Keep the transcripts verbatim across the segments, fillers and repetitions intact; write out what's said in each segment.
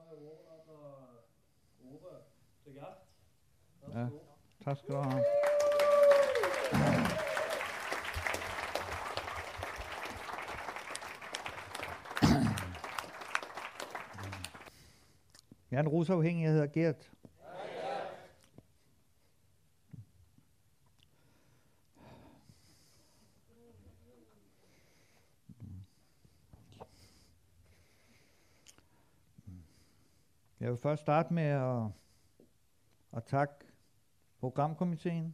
Ja, tak skal du have. Jeg er en rusafhængig, jeg hedder Gert. Jeg vil først starte med at, at takke programkomiteen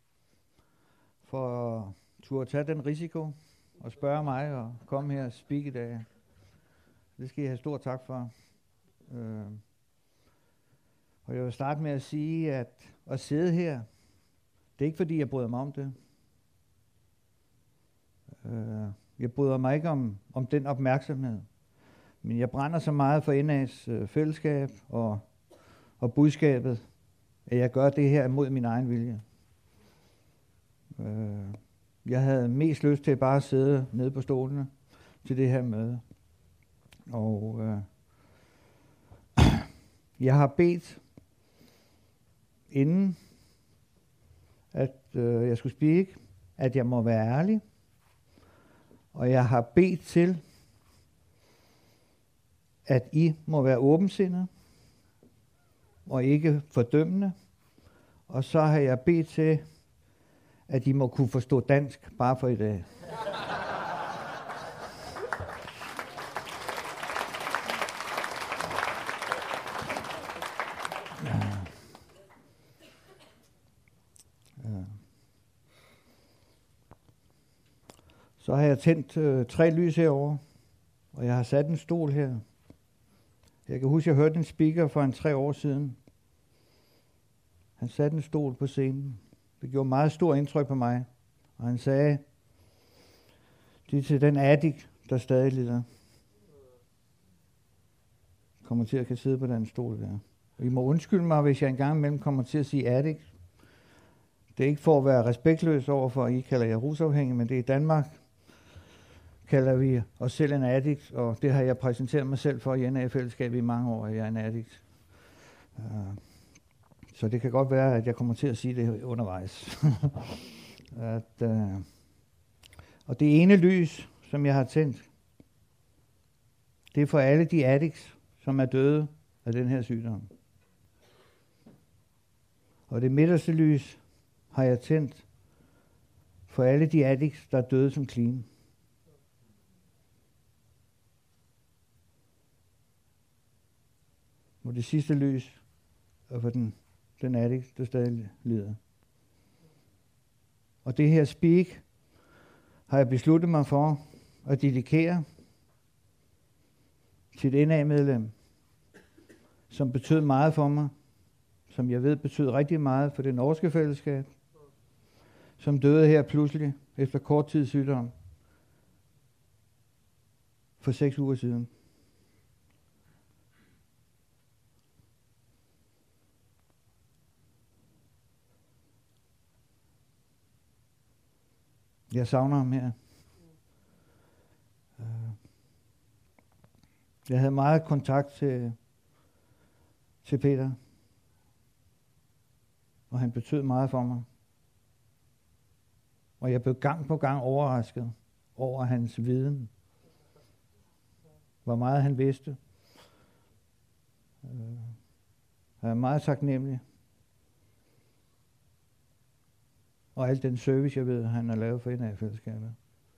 for at turde tage den risiko og spørge mig og komme her og speak i dag. Det skal I have stor tak for. Øh, og jeg vil starte med at sige, at at sidde her, det er ikke fordi, jeg bryder mig om det. Øh, jeg bryder mig ikke om, om den opmærksomhed. Men jeg brænder så meget for N A's øh, fællesskab og, og budskabet, at jeg gør det her mod min egen vilje. Øh, jeg havde mest lyst til bare at sidde nede på stolene til det her møde. Og øh, jeg har bedt, inden at øh, jeg skulle speak, at jeg må være ærlig. Og jeg har bedt til, at I må være åbensindede og ikke fordømmende. Og så har jeg bedt til, at I må kunne forstå dansk bare for i dag. Ja. Ja. Så har jeg tændt øh, tre lys herovre, og jeg har sat en stol her. Jeg kan huske, jeg hørte en speaker for en tre år siden. Han satte en stol på scenen. Det gjorde meget stor indtryk på mig. Og han sagde, det er til den addict, der stadig lider. Kommer til at kan sidde på den stol der. Og I må undskylde mig, hvis jeg engang imellem kommer til at sige addict. Det er ikke for at være respektløs overfor, I kalder jer rusafhængig, men det er i Danmark, kalder vi os selv en addict, og det har jeg præsenteret mig selv for i N A-fællesskabet i mange år, at jeg er en addict. Uh, så det kan godt være, at jeg kommer til at sige det undervejs. at, uh, og det ene lys, som jeg har tændt, det er for alle de addicts, som er døde af den her sygdom. Og det midterste lys har jeg tændt for alle de addicts, der er døde som clean. Og det sidste lys er for den, den addict, der stadig lider. Og det her speak har jeg besluttet mig for at dedikere til et N A-medlem, som betød meget for mig, som jeg ved betød rigtig meget for det norske fællesskab, som døde her pludselig efter kort tid sygdom for seks uger siden. Jeg savner ham her. Jeg havde meget kontakt til, til Peter, og han betød meget for mig. Og jeg blev gang på gang overrasket over hans viden. Hvor meget han vidste. Jeg er meget taknemmelig. Og al den service, jeg ved, han har lavet for N A-fællesskabet.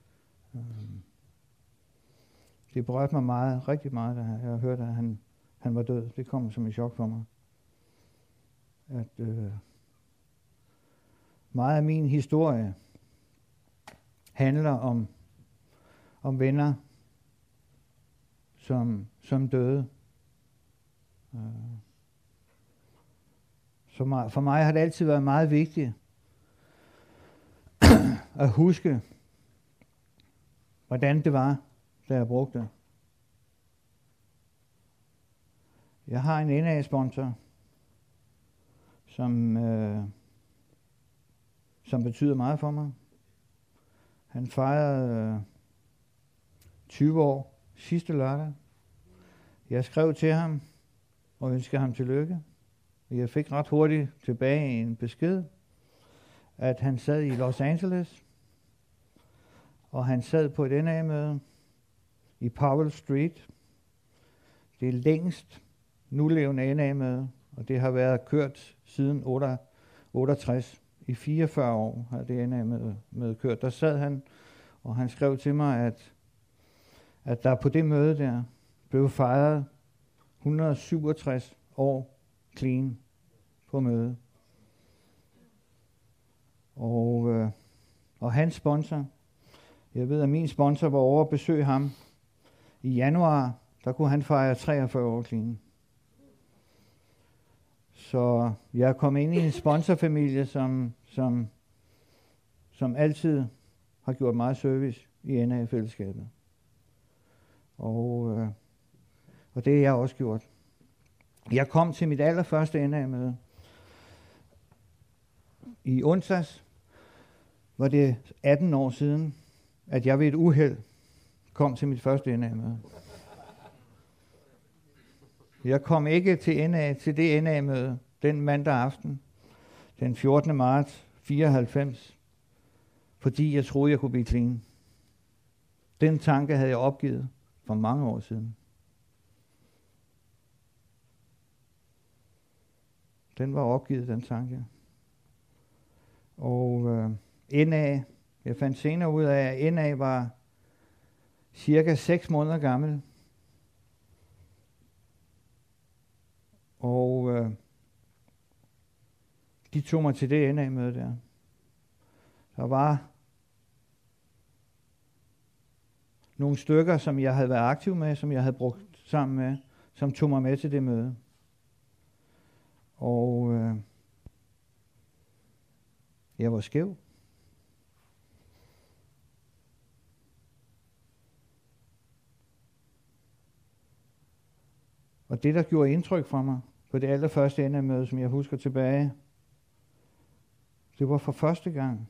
Det berørte mig meget, rigtig meget, da jeg hørte, at han, han var død. Det kom som et chok for mig. At øh, meget af min historie handler om, om venner, som, som døde. Øh. Så mig, for mig har det altid været meget vigtigt at huske, hvordan det var, da jeg brugte det. Jeg har en N A-sponsor, som, øh, som betyder meget for mig. Han fejrede øh, tyve år sidste lørdag. Jeg skrev til ham og ønskede ham tillykke. Jeg fik ret hurtigt tilbage en besked, at han sad i Los Angeles, og han sad på et N A-møde i Powell Street. Det er længst nulevende N A-møde, og det har været kørt siden otteogtres. I fireogfyrre år har det N A-møde kørt. Der sad han, og han skrev til mig, at, at der på det møde der blev fejret et hundrede og syvogtres år clean på møde. Og, øh, og hans sponsor, jeg ved, at min sponsor var over at besøge ham i januar, der kunne han fejre treogfyrre år clean. Så jeg er kommet ind i en sponsorfamilie, som, som, som altid har gjort meget service i N A-fællesskabet. Og, øh, og det har jeg også gjort. Jeg kom til mit allerførste N A-møde. I onsdags var det atten år siden, at jeg ved et uheld kom til mit første N A-møde. Jeg kom ikke til, N A, til det N A-møde den mandag aften, den fjortende marts fireoghalvfems, fordi jeg troede, jeg kunne blive clean. Den tanke havde jeg opgivet for mange år siden. Den var opgivet, den tanke. Og øh, N A, jeg fandt senere ud af, at N A var cirka seks måneder gammel. Og øh, de tog mig til det N A-møde der. Der var nogle stykker, som jeg havde været aktiv med, som jeg havde brugt sammen med, som tog mig med til det møde. Og øh, jeg var skæv. Og det, der gjorde indtryk for mig på det allerførste N A-møde, som jeg husker tilbage, det var for første gang.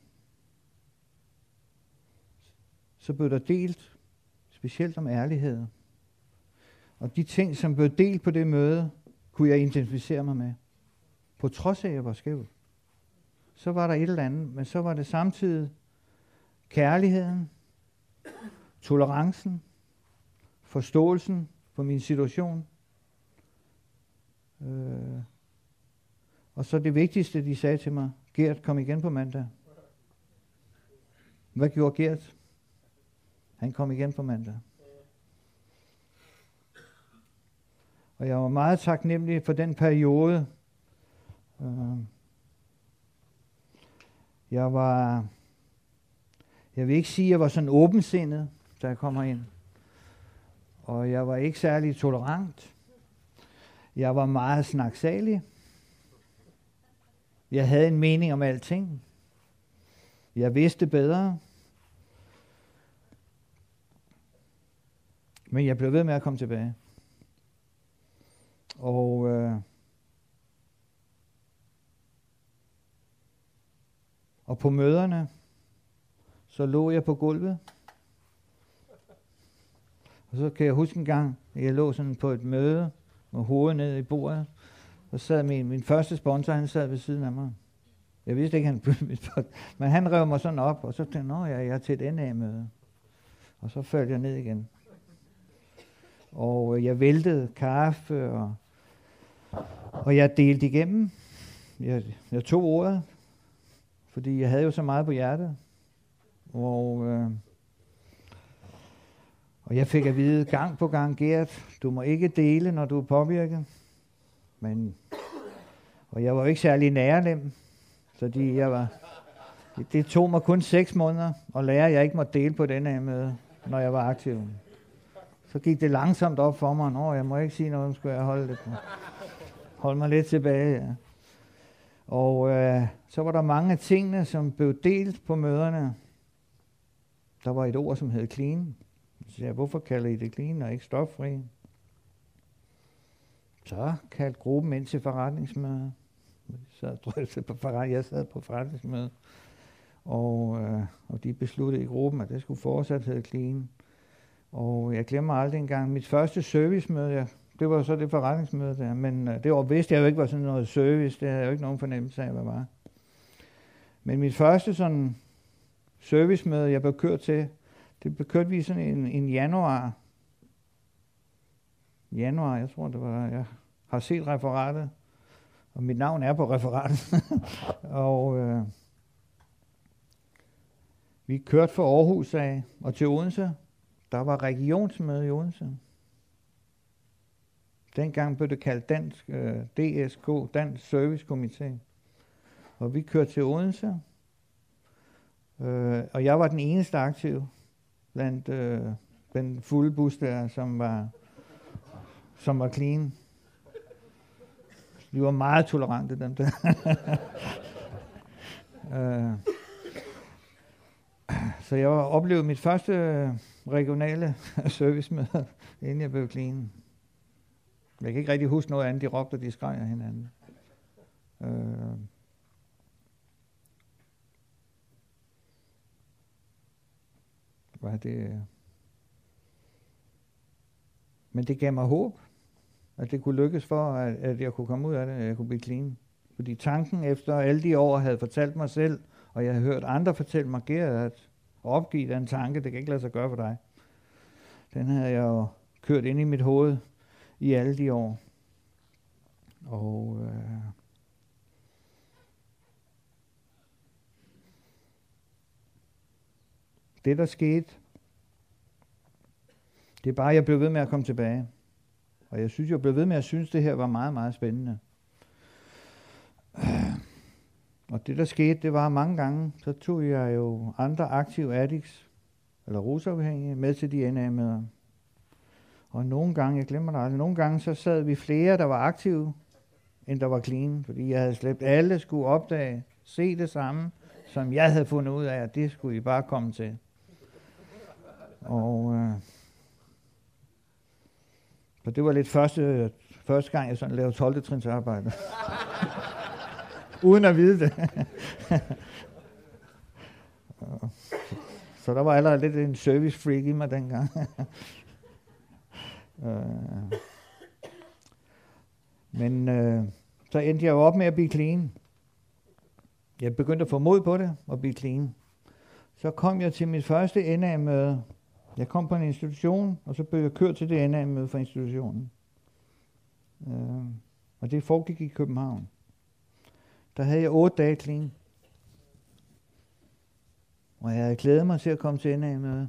Så blev der delt specielt om ærlighed. Og de ting, som blev delt på det møde, kunne jeg identificere mig med. På trods af, at jeg var skæv. Så var der et eller andet, men så var det samtidig kærligheden, tolerancen, forståelsen for min situation. Øh, og så det vigtigste, de sagde til mig, Gert, kom igen på mandag. Hvad gjorde Gert? Han kom igen på mandag. Og jeg var meget taknemmelig for den periode. Øh, jeg var, jeg vil ikke sige, at jeg var sådan åbensindet, da jeg kommer ind. Og jeg var ikke særlig tolerant. Jeg var meget snaksalig. Jeg havde en mening om alting. Jeg vidste bedre. Men jeg blev ved med at komme tilbage. Og øh, og på møderne, så lå jeg på gulvet. Og så kan jeg huske en gang, at jeg lå sådan på et møde med hovedet ned i bordet. Og sad min, min første sponsor, han sad ved siden af mig. Jeg vidste ikke, han men han rev mig sådan op, og så tænkte jeg, nå ja, jeg er til et N A-møde. Og så faldt jeg ned igen. Og jeg væltede kaffe, og, og jeg delte igennem. Jeg, jeg tog ordet, fordi jeg havde jo så meget på hjertet. Og, øh, og jeg fik at vide gang på gang, Gert, du må ikke dele, når du er påvirket. Men, og jeg var jo ikke særlig nærlem, fordi jeg var, det, det tog mig kun seks måneder at lære, at jeg ikke måtte dele på den her møde, når jeg var aktiv. Så gik det langsomt op for mig, nå, jeg må ikke sige noget, skulle jeg holde, det, holde mig lidt tilbage. Ja. Og øh, så var der mange af tingene, som blev delt på møderne. Der var et ord, som hed clean. Så jeg, hvorfor kalder I det clean og ikke stoffri? Så kaldte gruppen ind til forretningsmøde. Jeg sad på, forret- jeg sad på forretningsmøde, og, øh, og de besluttede i gruppen, at det skulle fortsat hedde clean. Og jeg glemmer aldrig engang mit første servicemøde, jeg Det var så det forretningsmøde der, men øh, det var vidste jeg jo ikke var sådan noget service, det havde jeg jo ikke nogen fornemmelse af, hvad det var. Men mit første sådan servicemøde, jeg blev kørt til, det blev kørt vi sådan en, en januar. Januar, jeg tror det var, jeg har set referatet, og mit navn er på referatet. og øh, vi kørte fra Aarhus af og til Odense. Der var regionsmøde i Odense. Dengang blev det kaldt Dansk øh, D S K, Dansk Service Komité. Og vi kørte til Odense. Øh, og jeg var den eneste aktive blandt øh, den fulde bus der, som var, som var clean. De var meget tolerante, dem der. øh, så jeg oplevede mit første regionale servicemøde, inden jeg blev clean. Jeg kan ikke rigtig huske noget andet, de råbte, og de skreg af hinanden. Øh. Hvad er det? Men det gav mig håb, at det kunne lykkes for, at, at jeg kunne komme ud af det, at jeg kunne blive clean. Fordi tanken efter alle de år havde fortalt mig selv, og jeg havde hørt andre fortælle mig, Gert, at opgive den tanke, det kan ikke lade sig gøre for dig. Den havde jeg jo kørt ind i mit hoved i alle de år. Og øh, det, der skete, det er bare, at jeg blev ved med at komme tilbage. Og jeg synes, jeg blev ved med at synes, det her var meget, meget spændende. Og det, der skete, det var mange gange, så tog jeg jo andre aktive addicts, eller rusafhængige, med til de N A-møder. Og nogle gange, jeg glemmer det aldrig, nogle gange så sad vi flere, der var aktive, end der var clean. Fordi jeg havde slæbt alle, skulle opdage, se det samme, som jeg havde fundet ud af, at det skulle I bare komme til. Og øh, så det var lidt første, første gang, jeg sådan lavede tolvte trins arbejde. Uden at vide det. Så der var allerede lidt en service freak i mig dengang. Men øh, så endte jeg jo op med at blive clean. Jeg begyndte at få mod på det og blive clean. Så kom jeg til mit første N A-møde. Jeg kom på en institution, og så blev jeg kørt til det N A-møde fra institutionen. Øh, og det foregik i København. Der havde jeg otte dage clean. Og jeg havde glædet mig til at komme til N A-møde.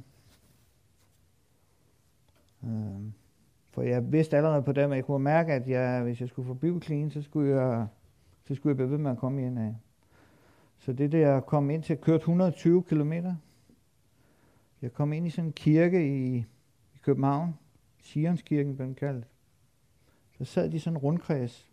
Øh, for jeg vidste allerede på dem, at jeg kunne mærke, at jeg, hvis jeg skulle forblive clean, så skulle jeg, så skulle jeg blive ved med at komme i N A. Så det der, jeg kom ind til, at køre et hundrede og tyve kilometer. Jeg kom ind i sådan en kirke i, i København. Sionskirken blev den kaldt. Så sad de sådan en rundkreds.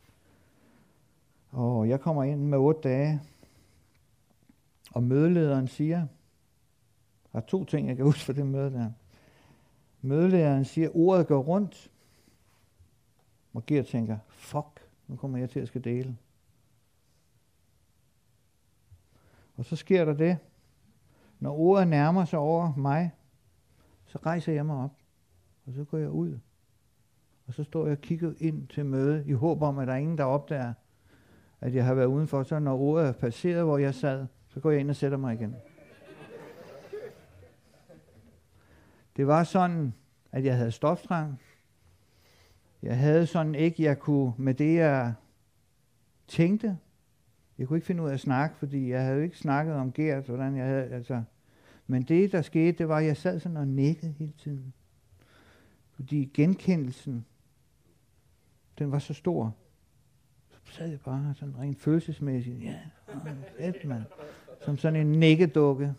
Og jeg kommer ind med otte dage. Og mødelederen siger, der er to ting, jeg kan huske for det møde der. Mødelederen siger, ordet går rundt. Og Gert tænker, fuck, nu kommer jeg til at skal dele. Og så sker der det. Når ordet nærmer sig over mig, så rejser jeg mig op. Og så går jeg ud. Og så står jeg og kigger ind til møde, i håb om, at der er ingen, der opdager, at jeg har været udenfor. Så når ordet er passeret, hvor jeg sad, så går jeg ind og sætter mig igen. Det var sådan, at jeg havde stoftrang. Jeg havde sådan ikke, jeg kunne med det, jeg tænkte. Jeg kunne ikke finde ud af at snakke, fordi jeg havde jo ikke snakket om Gert, hvordan jeg havde, altså. Men det, der skete, det var, at jeg sad sådan og nikkede hele tiden. Fordi genkendelsen, den var så stor. Så sad jeg bare sådan rent følelsesmæssigt, ja, fedt mand, som sådan en nikkedukke.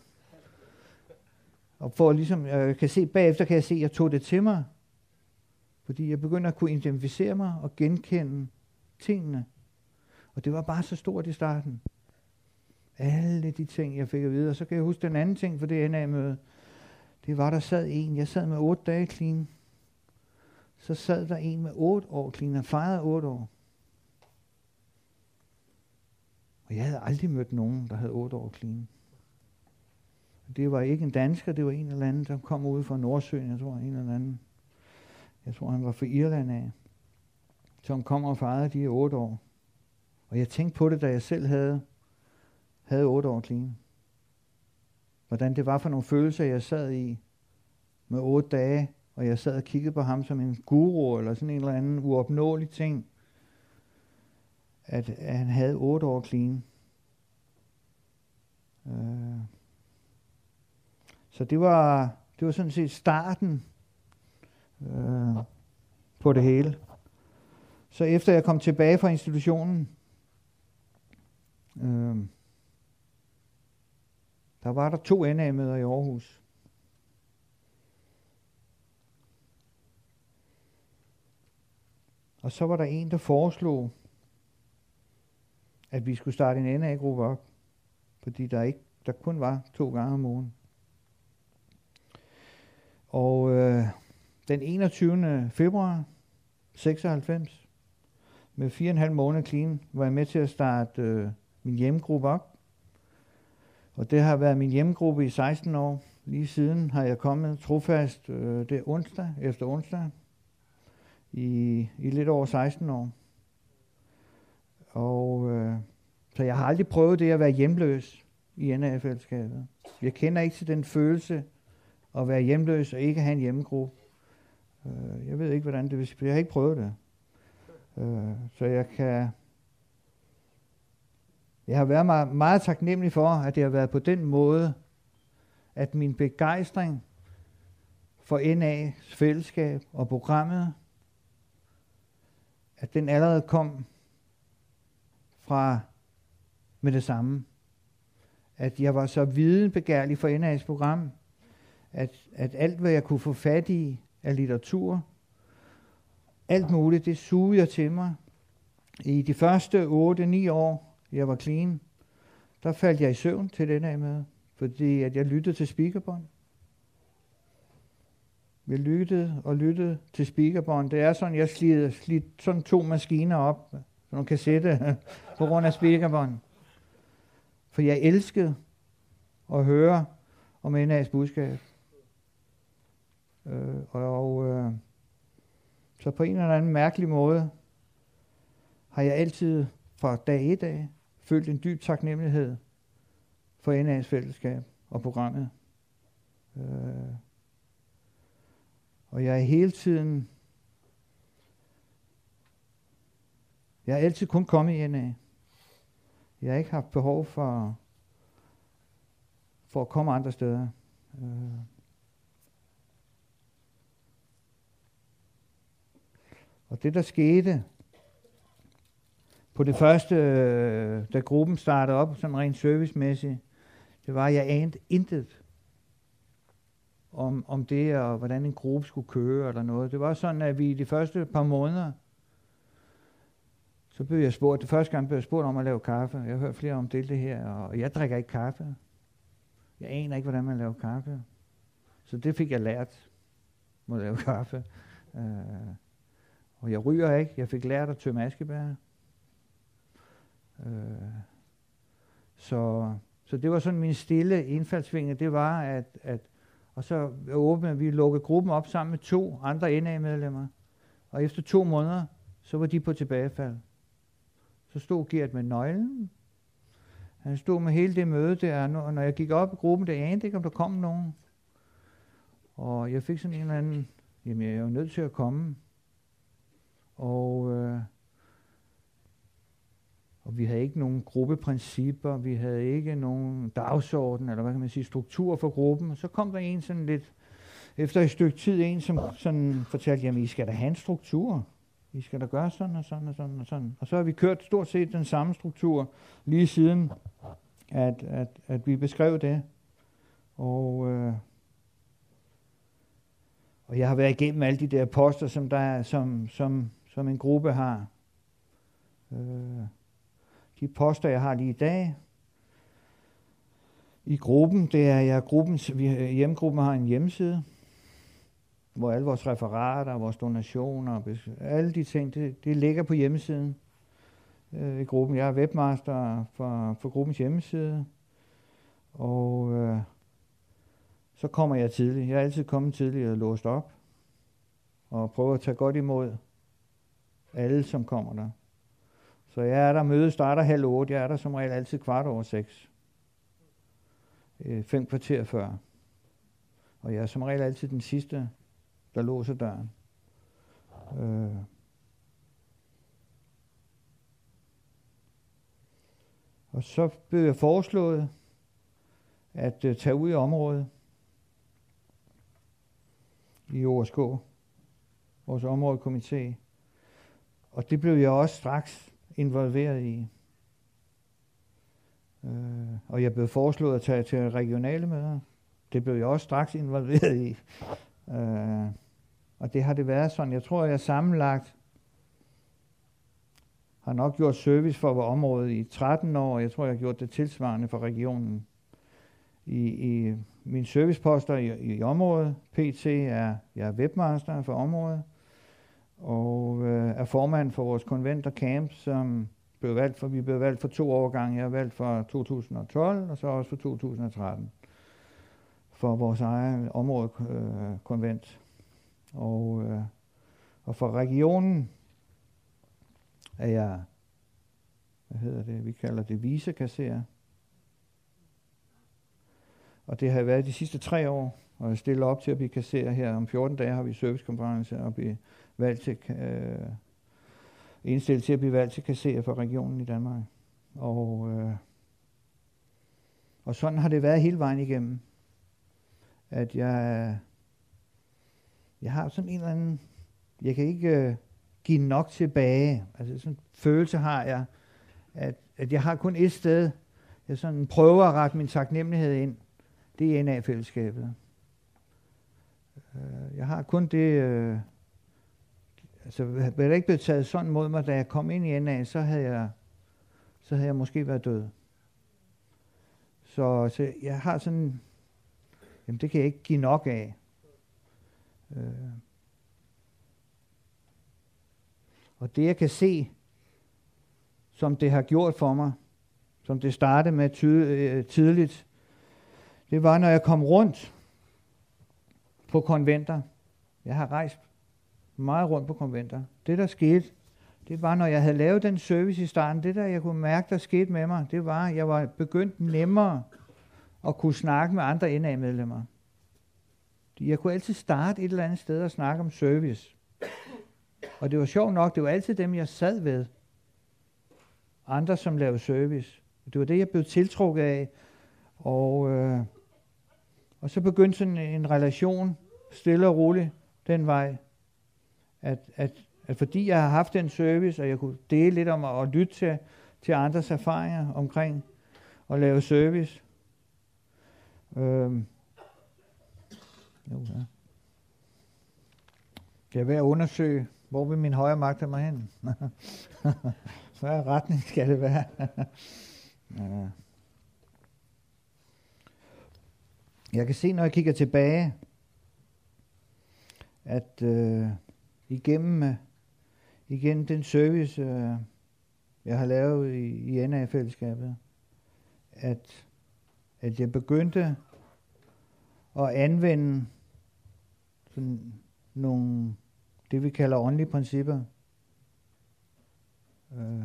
Og for ligesom, jeg kan se, bagefter kan jeg se, at jeg tog det til mig. Fordi jeg begyndte at kunne identificere mig og genkende tingene. Og det var bare så stort i starten. Alle de ting, jeg fik at vide. Og så kan jeg huske den anden ting for det N A-møde. Det var, der sad en. Jeg sad med otte dage clean. Så sad der en med otte år clean. Han fejrede otte år. Og jeg havde aldrig mødt nogen, der havde otte år clean. Det var ikke en dansker, det var en eller anden, der kom ud fra Nordsøen, jeg tror, en eller anden. Jeg tror, han var fra Irland af, som kom og fejrede de otte år. Og jeg tænkte på det, da jeg selv havde, havde otte år clean. Hvordan det var for nogle følelser, jeg sad i med otte dage, og jeg sad og kiggede på ham som en guru, eller sådan en eller anden uopnåelig ting, at, at han havde otte år clean. Uh, så det var, det var sådan set starten uh, på det hele. Så efter jeg kom tilbage fra institutionen, uh, der var der to N A-møder i Aarhus. Og så var der en, der foreslog, at vi skulle starte en N A-gruppe op, fordi der ikke, der kun var to gange om ugen. Og øh, den enogtyvende februar seksoghalvfems, med fire og en halv måned clean, var jeg med til at starte øh, min hjemmegruppe op. Og det har været min hjemmegruppe i seksten år. Lige siden har jeg kommet trofast øh, det onsdag efter onsdag i, i lidt over seksten år. Og øh, så jeg har aldrig prøvet det at være hjemløs i N A-fællesskabet. Jeg kender ikke til den følelse at være hjemløs og ikke have en hjemmegruppe. Uh, jeg ved ikke, hvordan det vil sige. Jeg har ikke prøvet det. Uh, så jeg kan... Jeg har været meget, meget taknemmelig for, at det har været på den måde, at min begejstring for N A's fællesskab og programmet, at den allerede kom fra med det samme. At jeg var så videnbegærlig for N A's program, at, at alt, hvad jeg kunne få fat i af litteratur, alt muligt, det sugede jeg til mig. I de første otte ni år, jeg var clean, der faldt jeg i søvn til den af med, fordi at jeg lyttede til speakerbånd. Jeg lyttede og lyttede til speakerbånd. Det er sådan, jeg slid, slid sådan to maskiner op, så nogle kassetter på grund af speakerbånd. For jeg elskede at høre om N A's budskab. Øh, og øh, så på en eller anden mærkelig måde har jeg altid fra dag et af følt en dyb taknemmelighed for N A's fællesskab og programmet. Øh, og jeg er hele tiden, jeg har altid kun kommet i N A. Jeg har ikke haft behov for, for at komme andre steder. Øh. Og det, der skete på det første, da gruppen startede op, sådan rent servicemæssigt, det var, at jeg anede intet om, om det, og hvordan en gruppe skulle køre, eller noget. Det var sådan, at vi i de første par måneder, så blev jeg spurgt, det første gang blev jeg spurgt om at lave kaffe. Jeg har hørt flere om det, det her, og jeg drikker ikke kaffe. Jeg aner ikke, hvordan man laver kaffe. Så det fik jeg lært, at lave kaffe. Uh, og jeg ryger ikke. Jeg fik lært at tømme askebær. Uh, så, så det var sådan min stille indfaldsvinkel. Det var, at, at og så åbnede vi, lukkede gruppen op sammen med to andre N A-medlemmer. Og efter to måneder, så var de på tilbagefald. Så stod Gert med nøglen. Han stod med hele det møde der, og når jeg gik op i gruppen, der anede ikke, om der kom nogen. Og jeg fik sådan en eller anden, jamen jeg er jo nødt til at komme. Og, øh, og vi havde ikke nogen gruppeprincipper, vi havde ikke nogen dagsorden, eller hvad kan man sige, struktur for gruppen. Og så kom der en sådan lidt, efter et stykke tid, en som sådan fortalte, jamen I skal da have en struktur. I skal da gøre sådan og sådan og sådan og sådan. Og så har vi kørt stort set den samme struktur lige siden, at, at, at vi beskrev det. Og, øh, og jeg har været igennem alle de der poster, som, der er, som, som, som en gruppe har. Øh, de poster, jeg har lige i dag, i gruppen, det er jeg gruppens, vi, hjemmegruppen har en hjemmeside, hvor alle vores referater, vores donationer, alle de ting, det, det ligger på hjemmesiden øh, i gruppen. Jeg er webmaster for, for gruppens hjemmeside, og øh, så kommer jeg tidligt. Jeg er altid kommet tidligt og låst op, og prøver at tage godt imod alle, som kommer der. Så jeg er der, mødet starter halv otte, jeg er der som regel altid kvart over seks. Øh, fem kvarter før. Og jeg er som regel altid den sidste, der låser døren. Øh. Og så blev jeg foreslået at uh, tage ud i området i O S K, vores områdekomité. Og det blev jeg også straks involveret i. Uh, og jeg blev foreslået at tage til regionale møder. Det blev jeg også straks involveret i. Uh, og det har det været sådan. Jeg tror, jeg sammenlagt har nok gjort service for området i tretten år. Jeg tror, jeg har gjort det tilsvarende for regionen. I, i mine serviceposter i, i området. P T er jeg er webmaster for området. Og øh, er formand for vores konvent og camp, som blev valgt for, vi blev valgt for to årgange. Jeg er valgt for to tusind og tolv, og så også for to tusind og tretten. For vores egen områdekonvent. Øh, og, øh, og for regionen er jeg, hvad hedder det, vi kalder det vicekasserer. Og det har været de sidste tre år, og jeg stiller op til at blive kasserer her. Om fjorten dage har vi servicekonference og blive valgt til, øh, indstillet til at blive valgt til kasserer for regionen i Danmark. Og, øh, og sådan har det været hele vejen igennem. At jeg, jeg har sådan en eller anden, jeg kan ikke øh, give nok tilbage. Altså sådan en følelse har jeg, at, at jeg har kun et sted, jeg sådan prøver at rette min taknemmelighed ind. Det er N A-fællesskabet. Jeg har kun det, øh, altså havde det ikke blevet taget sådan mod mig, da jeg kom ind i N A, så havde jeg, så havde jeg måske været død. Så, så jeg har sådan, jamen det kan jeg ikke give nok af. Øh. Og det jeg kan se, som det har gjort for mig, som det startede med ty- øh, tidligt, det var, når jeg kom rundt på konventer. Jeg har rejst meget rundt på konventer. Det, der skete, det var, når jeg havde lavet den service i starten, det der, jeg kunne mærke, der skete med mig, det var, at jeg var begyndt nemmere at kunne snakke med andre N A-medlemmer. Jeg kunne altid starte et eller andet sted og snakke om service. Og det var sjovt nok, det var altid dem, jeg sad ved. Andre, som lavede service. Det var det, jeg blev tiltrukket af. Og, øh, og så begyndte sådan en relation, stille og roligt, den vej. At, at, at fordi jeg har haft den service, og jeg kunne dele lidt om at, at lytte til, til andres erfaringer omkring at lave service. Øhm. Jo, ja. Kan jeg være at undersøge, hvor vil min højre magt have mig hen? Hvad retning skal det være? Ja. Jeg kan se, når jeg kigger tilbage, at øh, igennem, øh, igennem den service, øh, jeg har lavet i, i N A-fællesskabet, at, at jeg begyndte at anvende sådan nogle, det vi kalder åndelige principper. Øh.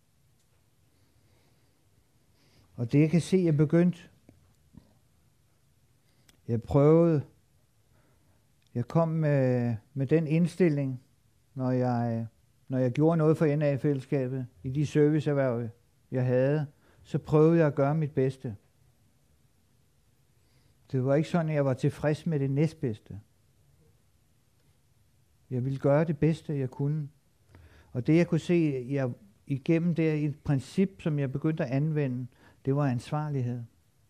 Og det jeg kan se, jeg begyndte, jeg prøvede, jeg kom med, med den indstilling, når jeg, når jeg gjorde noget for N A-fællesskabet, i de serviceerhverv, jeg havde, så prøvede jeg at gøre mit bedste. Det var ikke sådan, at jeg var tilfreds med det næstbedste. Jeg ville gøre det bedste, jeg kunne. Og det, jeg kunne se jeg, igennem det et princip, som jeg begyndte at anvende, det var ansvarlighed.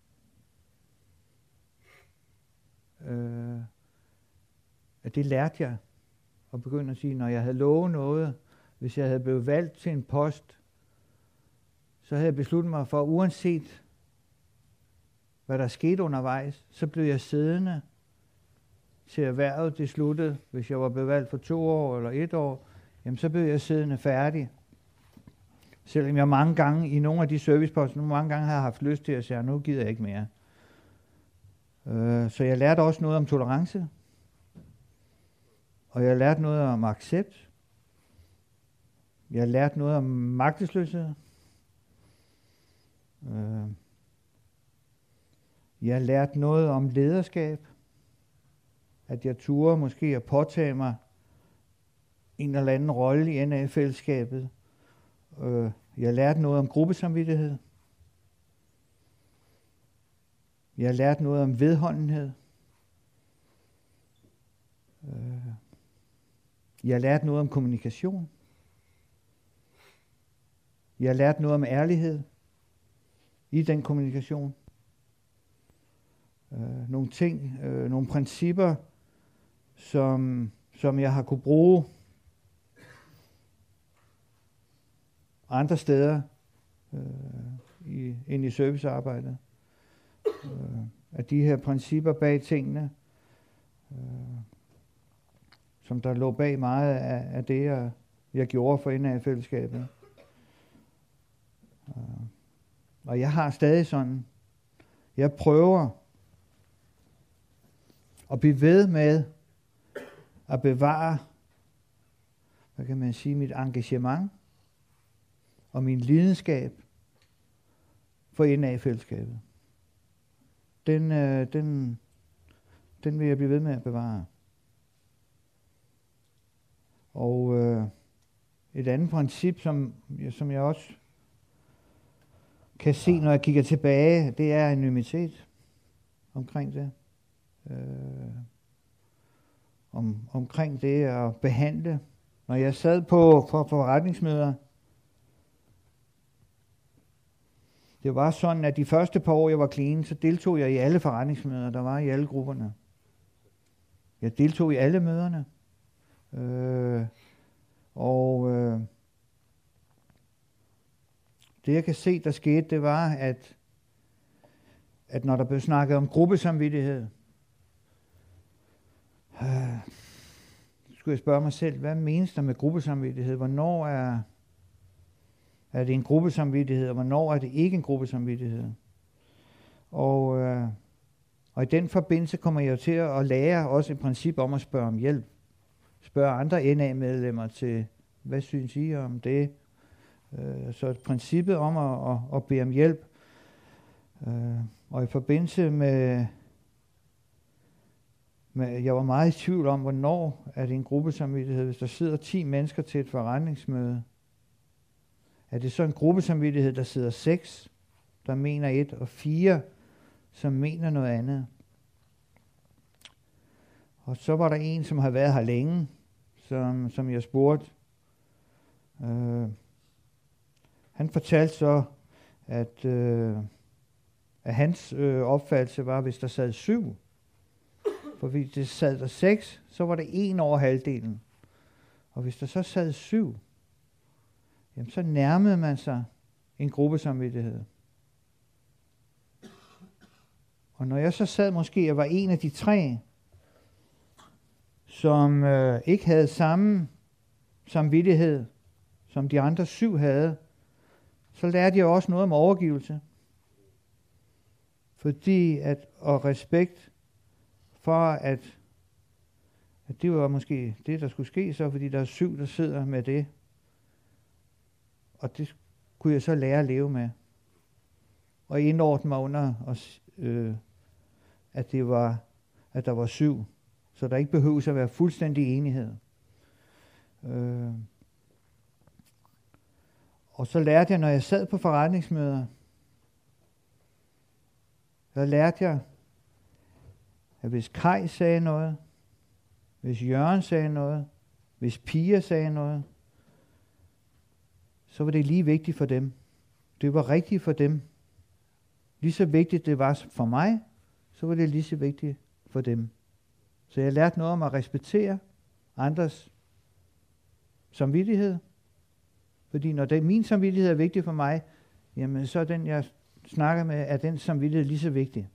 Øh, at det lærte jeg at begynde at sige, når jeg havde lovet noget, hvis jeg havde blevet valgt til en post, så havde jeg besluttet mig for, uanset hvad der skete undervejs, så blev jeg siddende til erhvervet det sluttede. Hvis jeg var blevet valgt for to år eller et år, jamen så blev jeg siddende færdig. Selvom jeg mange gange i nogle af de serviceposter, mange gange har haft lyst til at sige, nu gider jeg ikke mere. Uh, så jeg lærte også noget om tolerance. Og jeg har lært noget om accept. Jeg har lært noget om magtesløshed. Øh, jeg har lært noget om lederskab. At jeg turde måske at påtage mig en eller anden rolle i N A-fællesskabet. Øh, jeg har lært noget om gruppesamvittighed. Jeg har lært noget om vedholdenhed. Øh, jeg har lært noget om kommunikation. Jeg har lært noget om ærlighed i den kommunikation. Øh, nogle ting, øh, nogle principper, som, som jeg har kunne bruge andre steder øh, i, ind i servicearbejdet. Øh, at de her principper bag tingene, øh, som der lå bag meget af, af det, jeg, jeg gjorde for N A-fællesskabet. Øh, og jeg har stadig sådan, jeg prøver at blive ved med at bevare, hvad kan man sige, mit engagement og min lidenskab for N A-fællesskabet. Den, øh, den, den vil jeg blive ved med at bevare. Og øh, et andet princip, som, som jeg også kan se, når jeg kigger tilbage, det er anonymitet omkring det. Øh, om, omkring det at behandle. Når jeg sad på for, forretningsmøder, det var sådan, at de første par år, jeg var clean, så deltog jeg i alle forretningsmøder, der var i alle grupperne. Jeg deltog i alle møderne. Øh, og øh, det jeg kan se, der skete, det var, at, at når der blev snakket om gruppesamvittighed, øh, skulle jeg spørge mig selv, hvad menes der med gruppesamvittighed? Hvornår er, er det en gruppesamvittighed, og hvornår er det ikke en gruppesamvittighed? Og, øh, og i den forbindelse kommer jeg til at lære også et princip om at spørge om hjælp. Spørge andre N A-medlemmer til, hvad synes I om det? Øh, så princippet om at, at, at bede om hjælp. Øh, og i forbindelse med, med, jeg var meget i tvivl om, hvornår er det en gruppesamvittighed, hvis der sidder ti mennesker til et forretningsmøde. Er det så en gruppesamvittighed, der sidder seks, der mener et, og fire, som mener noget andet? Og så var der en, som har været her længe, som, som jeg spurgte. Øh, han fortalte så, at, øh, at hans øh, opfattelse var, hvis der sad syv. For hvis der sad der seks, så var det en over halvdelen. Og hvis der så sad syv, jamen så nærmede man sig en gruppesamvittighed. Og når jeg så sad måske og var en af de tre, som øh, ikke havde samme samvittighed, som de andre syv havde, så lærte jeg også noget om overgivelse. Fordi at, og respekt for, at, at det var måske det, der skulle ske, så fordi der er syv, der sidder med det. Og det kunne jeg så lære at leve med. Og indordne mig under, os, øh, at, det var, at der var syv. Så der ikke behøves at være fuldstændig enighed. Øh. Og så lærte jeg, når jeg sad på forretningsmøder, så lærte jeg, at hvis Kai sagde noget, hvis Jørgen sagde noget, hvis Pia sagde noget, så var det lige vigtigt for dem. Det var rigtigt for dem. Lige så vigtigt det var for mig, så var det lige så vigtigt for dem. Så jeg lærte noget om at respektere andres samvittighed. Fordi når det, min samvittighed er vigtig for mig, jamen så er den, jeg snakker med, er den samvittighed lige så vigtig.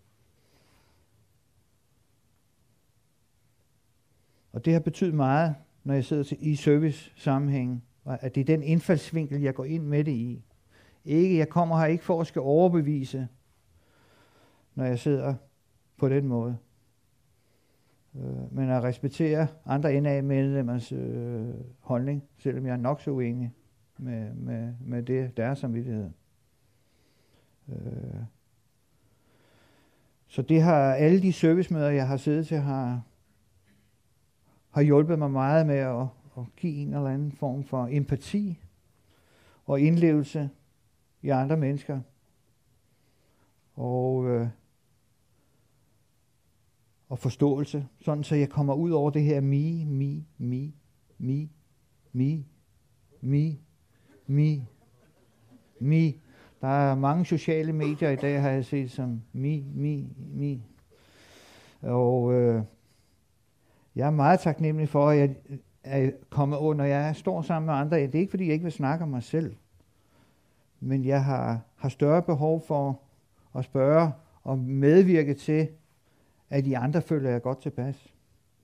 Og det har betydet meget, når jeg sidder til, i service-sammenhængen, at det er den indfaldsvinkel, jeg går ind med det i. Ikke, jeg kommer her ikke for at skal overbevise, når jeg sidder på den måde. Øh, men at respektere andre N A-medlemmers øh, holdning, selvom jeg er nok så uenig med, med, med det, deres samvittighed. Øh. Så det har alle de servicemøder, jeg har siddet til, har, har hjulpet mig meget med at, at give en eller anden form for empati og indlevelse i andre mennesker. Og, øh, og forståelse, sådan så jeg kommer ud over det her mi, mi, mi, mi, mi, mi, mi, mi. Der er mange sociale medier i dag, har jeg set, som mi, mi, mi. Og øh, jeg er meget taknemmelig for, at jeg er kommet under, når jeg står sammen med andre. Det er ikke, fordi jeg ikke vil snakke om mig selv, men jeg har, har større behov for at spørge og medvirke til, at de andre føler jeg godt tilpas.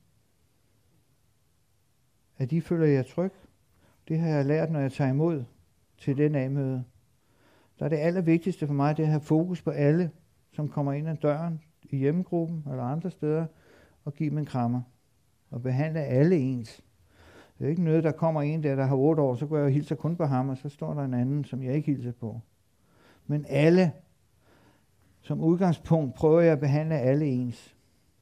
At de føler jeg tryg. Det har jeg lært, når jeg tager imod til den A-møde. Der er det allervigtigste for mig, det er at have fokus på alle, som kommer ind ad døren i hjemmegruppen eller andre steder, og give dem en krammer. Og behandle alle ens. Det er ikke noget, der kommer en der, der har otte år, så går jeg og hilser kun på ham, og så står der en anden, som jeg ikke hilser på. Men alle, som udgangspunkt, prøver jeg at behandle alle ens.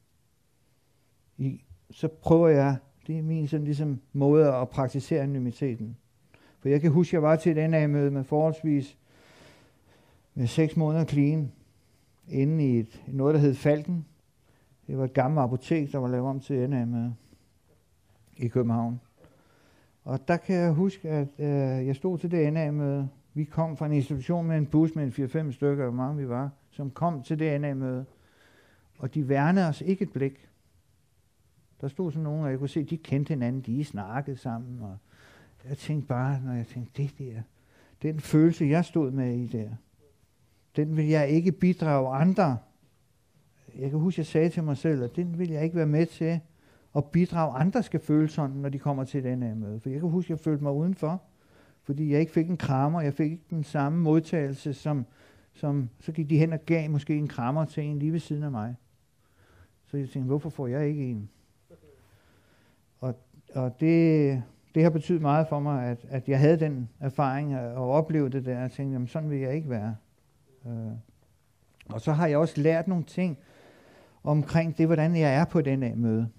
I, så prøver jeg, det er min sådan ligesom måde at praktisere anonymiteten. For jeg kan huske, jeg var til et N A-møde med forholdsvis med seks måneder clean, inde i et, noget, der hed Falken. Det var et gammelt apotek, der var lavet om til N A-møde i København. Og der kan jeg huske, at øh, jeg stod til det N A-møde. Vi kom fra en institution med en bus med en fire fem stykker, hvor mange vi var, som kom til det N A-møde. Og de værnede os ikke et blik. Der stod sådan nogen, og jeg kunne se, at de kendte hinanden, de snakkede sammen. Og jeg tænkte bare, når jeg tænkte, det der, den følelse, jeg stod med i der, den vil jeg ikke bidrage andre. Jeg kan huske, jeg sagde til mig selv, at den vil jeg ikke være med til at bidrage andre skal føle sådan, når de kommer til den her møde. For jeg kan huske, at jeg følte mig udenfor, fordi jeg ikke fik en krammer, jeg fik ikke den samme modtagelse, som, som så gik de hen og gav måske en krammer til en lige ved siden af mig. Så jeg tænkte, hvorfor får jeg ikke en? Og, og det, det har betydet meget for mig, at, at jeg havde den erfaring og oplevede det der, og tænkte, jamen sådan vil jeg ikke være. Uh, og så har jeg også lært nogle ting omkring det, hvordan jeg er på den her møde.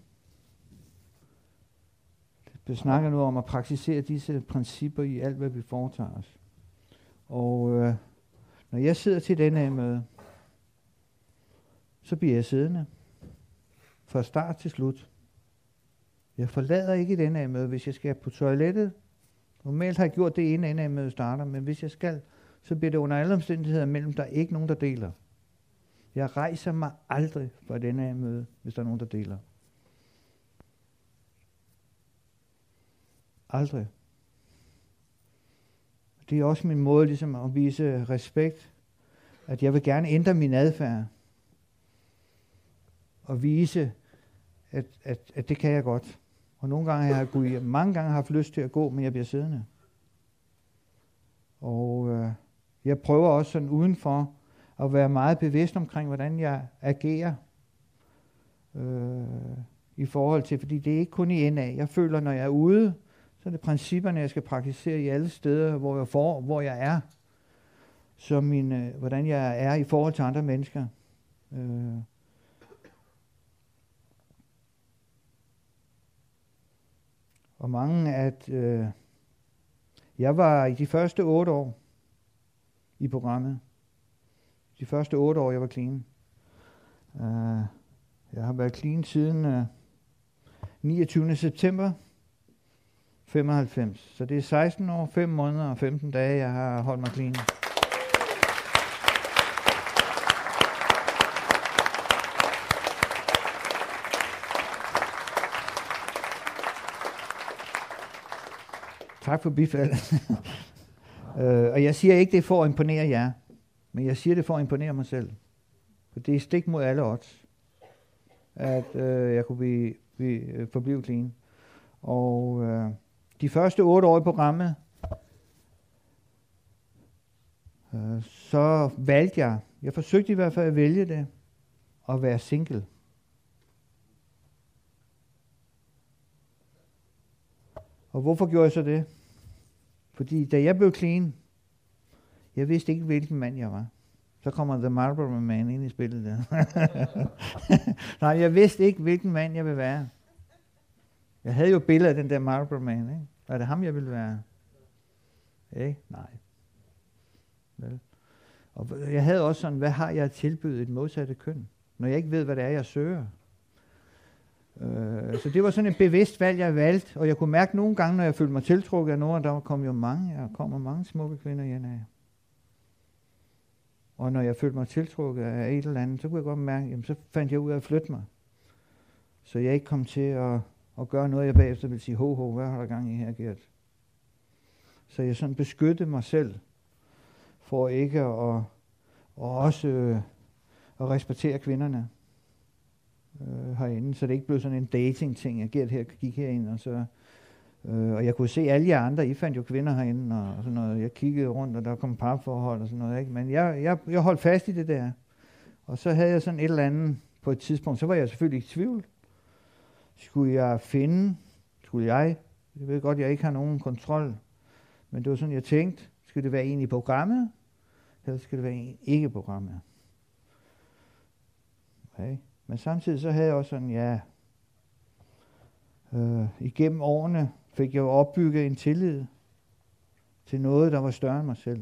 Det snakker nu om at praktisere disse principper i alt, hvad vi foretager os. Og uh, når jeg sidder til den her møde, så bliver jeg siddende fra start til slut. Jeg forlader ikke den her møde, hvis jeg skal på toilettet. Normalt har jeg gjort det, inden den her møde starter, men hvis jeg skal, så bliver det under alle omstændigheder mellem, der er ikke nogen, der deler. Jeg rejser mig aldrig fra den her møde, hvis der er nogen, der deler. Aldrig. Det er også min måde ligesom at vise respekt, at jeg vil gerne ændre min adfærd. Og vise, at, at, at det kan jeg godt. Og nogle gange har jeg gået, mange gange har haft lyst til at gå, men jeg bliver siddende. Og øh, jeg prøver også sådan udenfor at være meget bevidst omkring, hvordan jeg agerer øh, i forhold til, fordi det er ikke kun i N A. Jeg føler, når jeg er ude, så er det principperne, jeg skal praktisere i alle steder, hvor jeg, får, hvor jeg er. Så min, øh, hvordan jeg er i forhold til andre mennesker. Øh, Og mange, at øh, jeg var i de første otte år i programmet. De første otte år, jeg var clean. Uh, jeg har været clean siden uh, niogtyvende september femoghalvfems. Så det er seksten år, fem måneder og femten dage, jeg har holdt mig clean. Tak for bifald. uh, og jeg siger ikke, det er for at imponere jer, men jeg siger det for at imponere mig selv. For det er stik mod alle odds, at uh, jeg kunne blive, blive, uh, forblive clean. Og uh, de første otte år i programmet, uh, så valgte jeg, jeg forsøgte i hvert fald at vælge det, at være single. Og hvorfor gjorde jeg så det? Fordi da jeg blev clean, jeg vidste ikke, hvilken mand jeg var. Så kommer The Marlboro Man ind i spillet der. Nej, jeg vidste ikke, hvilken mand jeg ville være. Jeg havde jo billeder af den der Marlboro Man, ikke? Var det ham, jeg ville være? Ikke? Nej. Vel. Og jeg havde også sådan, hvad har jeg at tilbyde et modsatte køn, når jeg ikke ved, hvad det er, jeg søger? Øh, så det var sådan et bevidst valg, jeg valgte, og jeg kunne mærke nogle gange, når jeg følte mig tiltrukket af nogen, der kom jo mange, der kommer mange smukke kvinder igen af. Og når jeg følte mig tiltrukket af et eller andet, så kunne jeg godt mærke, jamen så fandt jeg ud af at flytte mig. Så jeg ikke kom til at, at gøre noget, jeg bagefter ville sige, ho, ho, hvad har der gang i her, Gert? Så jeg sådan beskyttede mig selv, for ikke at, og også øh, at respektere kvinderne øh, herinde, så det ikke blev sådan en dating-ting. Jeg Gert her, gik herind, og så øh, og jeg kunne se alle jer andre, I fandt jo kvinder herinde, og, og sådan noget. Jeg kiggede rundt, og der kom parforhold og sådan noget, ikke? Men jeg, jeg, jeg holdt fast i det der. Og så havde jeg sådan et eller andet på et tidspunkt, så var jeg selvfølgelig i tvivl. Skulle jeg finde, skulle jeg, jeg ved godt, jeg ikke har nogen kontrol, men det var sådan, jeg tænkte, skal det være en i programmet, eller skal det være en ikke i programmet? Okay. Men samtidig så havde jeg også sådan, ja, øh, igennem årene fik jeg jo opbygget en tillid til noget, der var større end mig selv,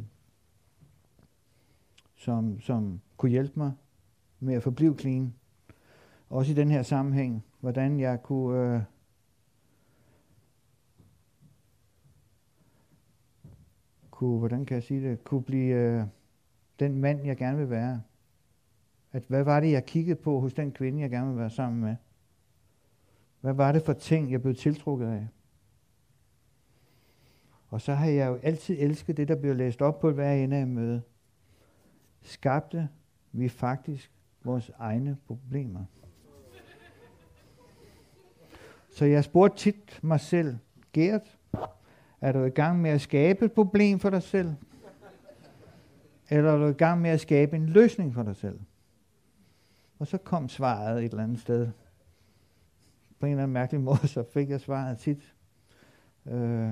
som, som kunne hjælpe mig med at forblive clean. Også i den her sammenhæng, hvordan jeg kunne øh, kunne, hvordan kan jeg sige det, kunne blive øh, den mand, jeg gerne vil være. At hvad var det, jeg kiggede på hos den kvinde, jeg gerne vil være sammen med? Hvad var det for ting, jeg blev tiltrukket af? Og så har jeg jo altid elsket det, der blev læst op på hver ende af møde. Skabte vi faktisk vores egne problemer. Så jeg spurgte tit mig selv, Gert, er du i gang med at skabe et problem for dig selv? Eller er du i gang med at skabe en løsning for dig selv? Og så kom svaret et eller andet sted. På en eller anden mærkelig måde, så fik jeg svaret tit. Øh.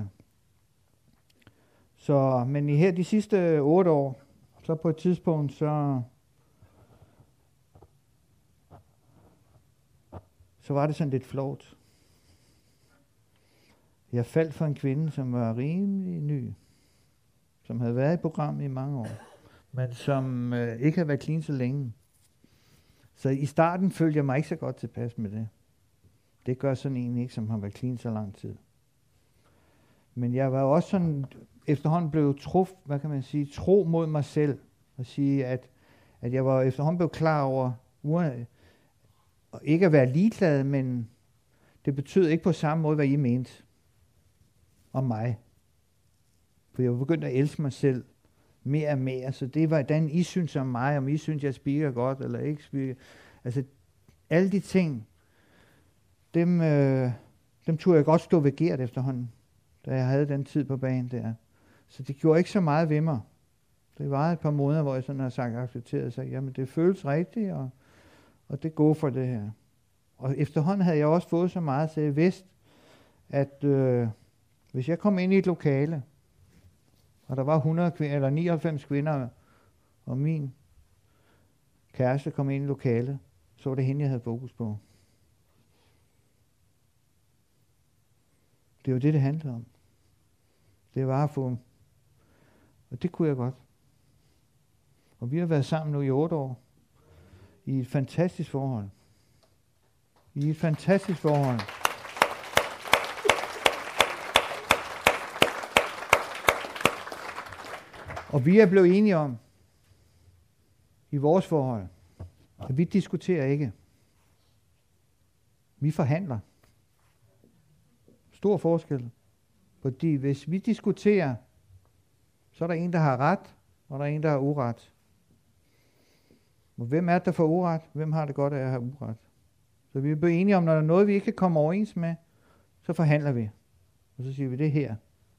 Så, men i her de sidste otte år, så på et tidspunkt, så, så var det sådan lidt flot. Jeg faldt for en kvinde, som var rimelig ny, som havde været i programmet i mange år, men som øh, ikke havde været clean så længe. Så i starten følte jeg mig ikke så godt tilpas med det. Det gør sådan en ikke, som har været clean så lang tid. Men jeg var også sådan, efterhånden blev tro, hvad kan man sige, tro mod mig selv, og sige, at, at jeg var efterhånden blev klar over, uden, ikke at være ligeglad, men det betød ikke på samme måde, hvad I mente om mig. For jeg var begyndt at elske mig selv mere og mere, så det var, hvordan I synes om mig, om I synes, jeg speaker godt, eller ikke speaker. Altså, alle de ting, dem, øh, dem turde jeg godt stå ved Gert efterhånden, da jeg havde den tid på banen der. Så det gjorde ikke så meget ved mig. Det var et par måneder, hvor jeg sådan har sagt, accepteret sig, jamen det føles rigtigt, og, og det går for det her. Og efterhånden havde jeg også fået så meget, så jeg vidste, at øh, hvis jeg kom ind i et lokale, og der var hundrede kvinder, eller nioghalvfems kvinder, og min kæreste kom ind i lokalet, så var det hende, jeg havde fokus på. Det var det, det handlede om. Det var at få, og det kunne jeg godt. Og vi har været sammen nu i otte år, i et fantastisk forhold. I et fantastisk forhold. Og vi er blevet enige om, i vores forhold, at vi diskuterer ikke. Vi forhandler. Stor forskel. Fordi hvis vi diskuterer, så er der en, der har ret, og der er en, der har uret. Og hvem er det, der får uret? Hvem har det godt af at have uret? Så vi er blevet enige om, når der er noget, vi ikke kan komme overens med, så forhandler vi. Og så siger vi, det her.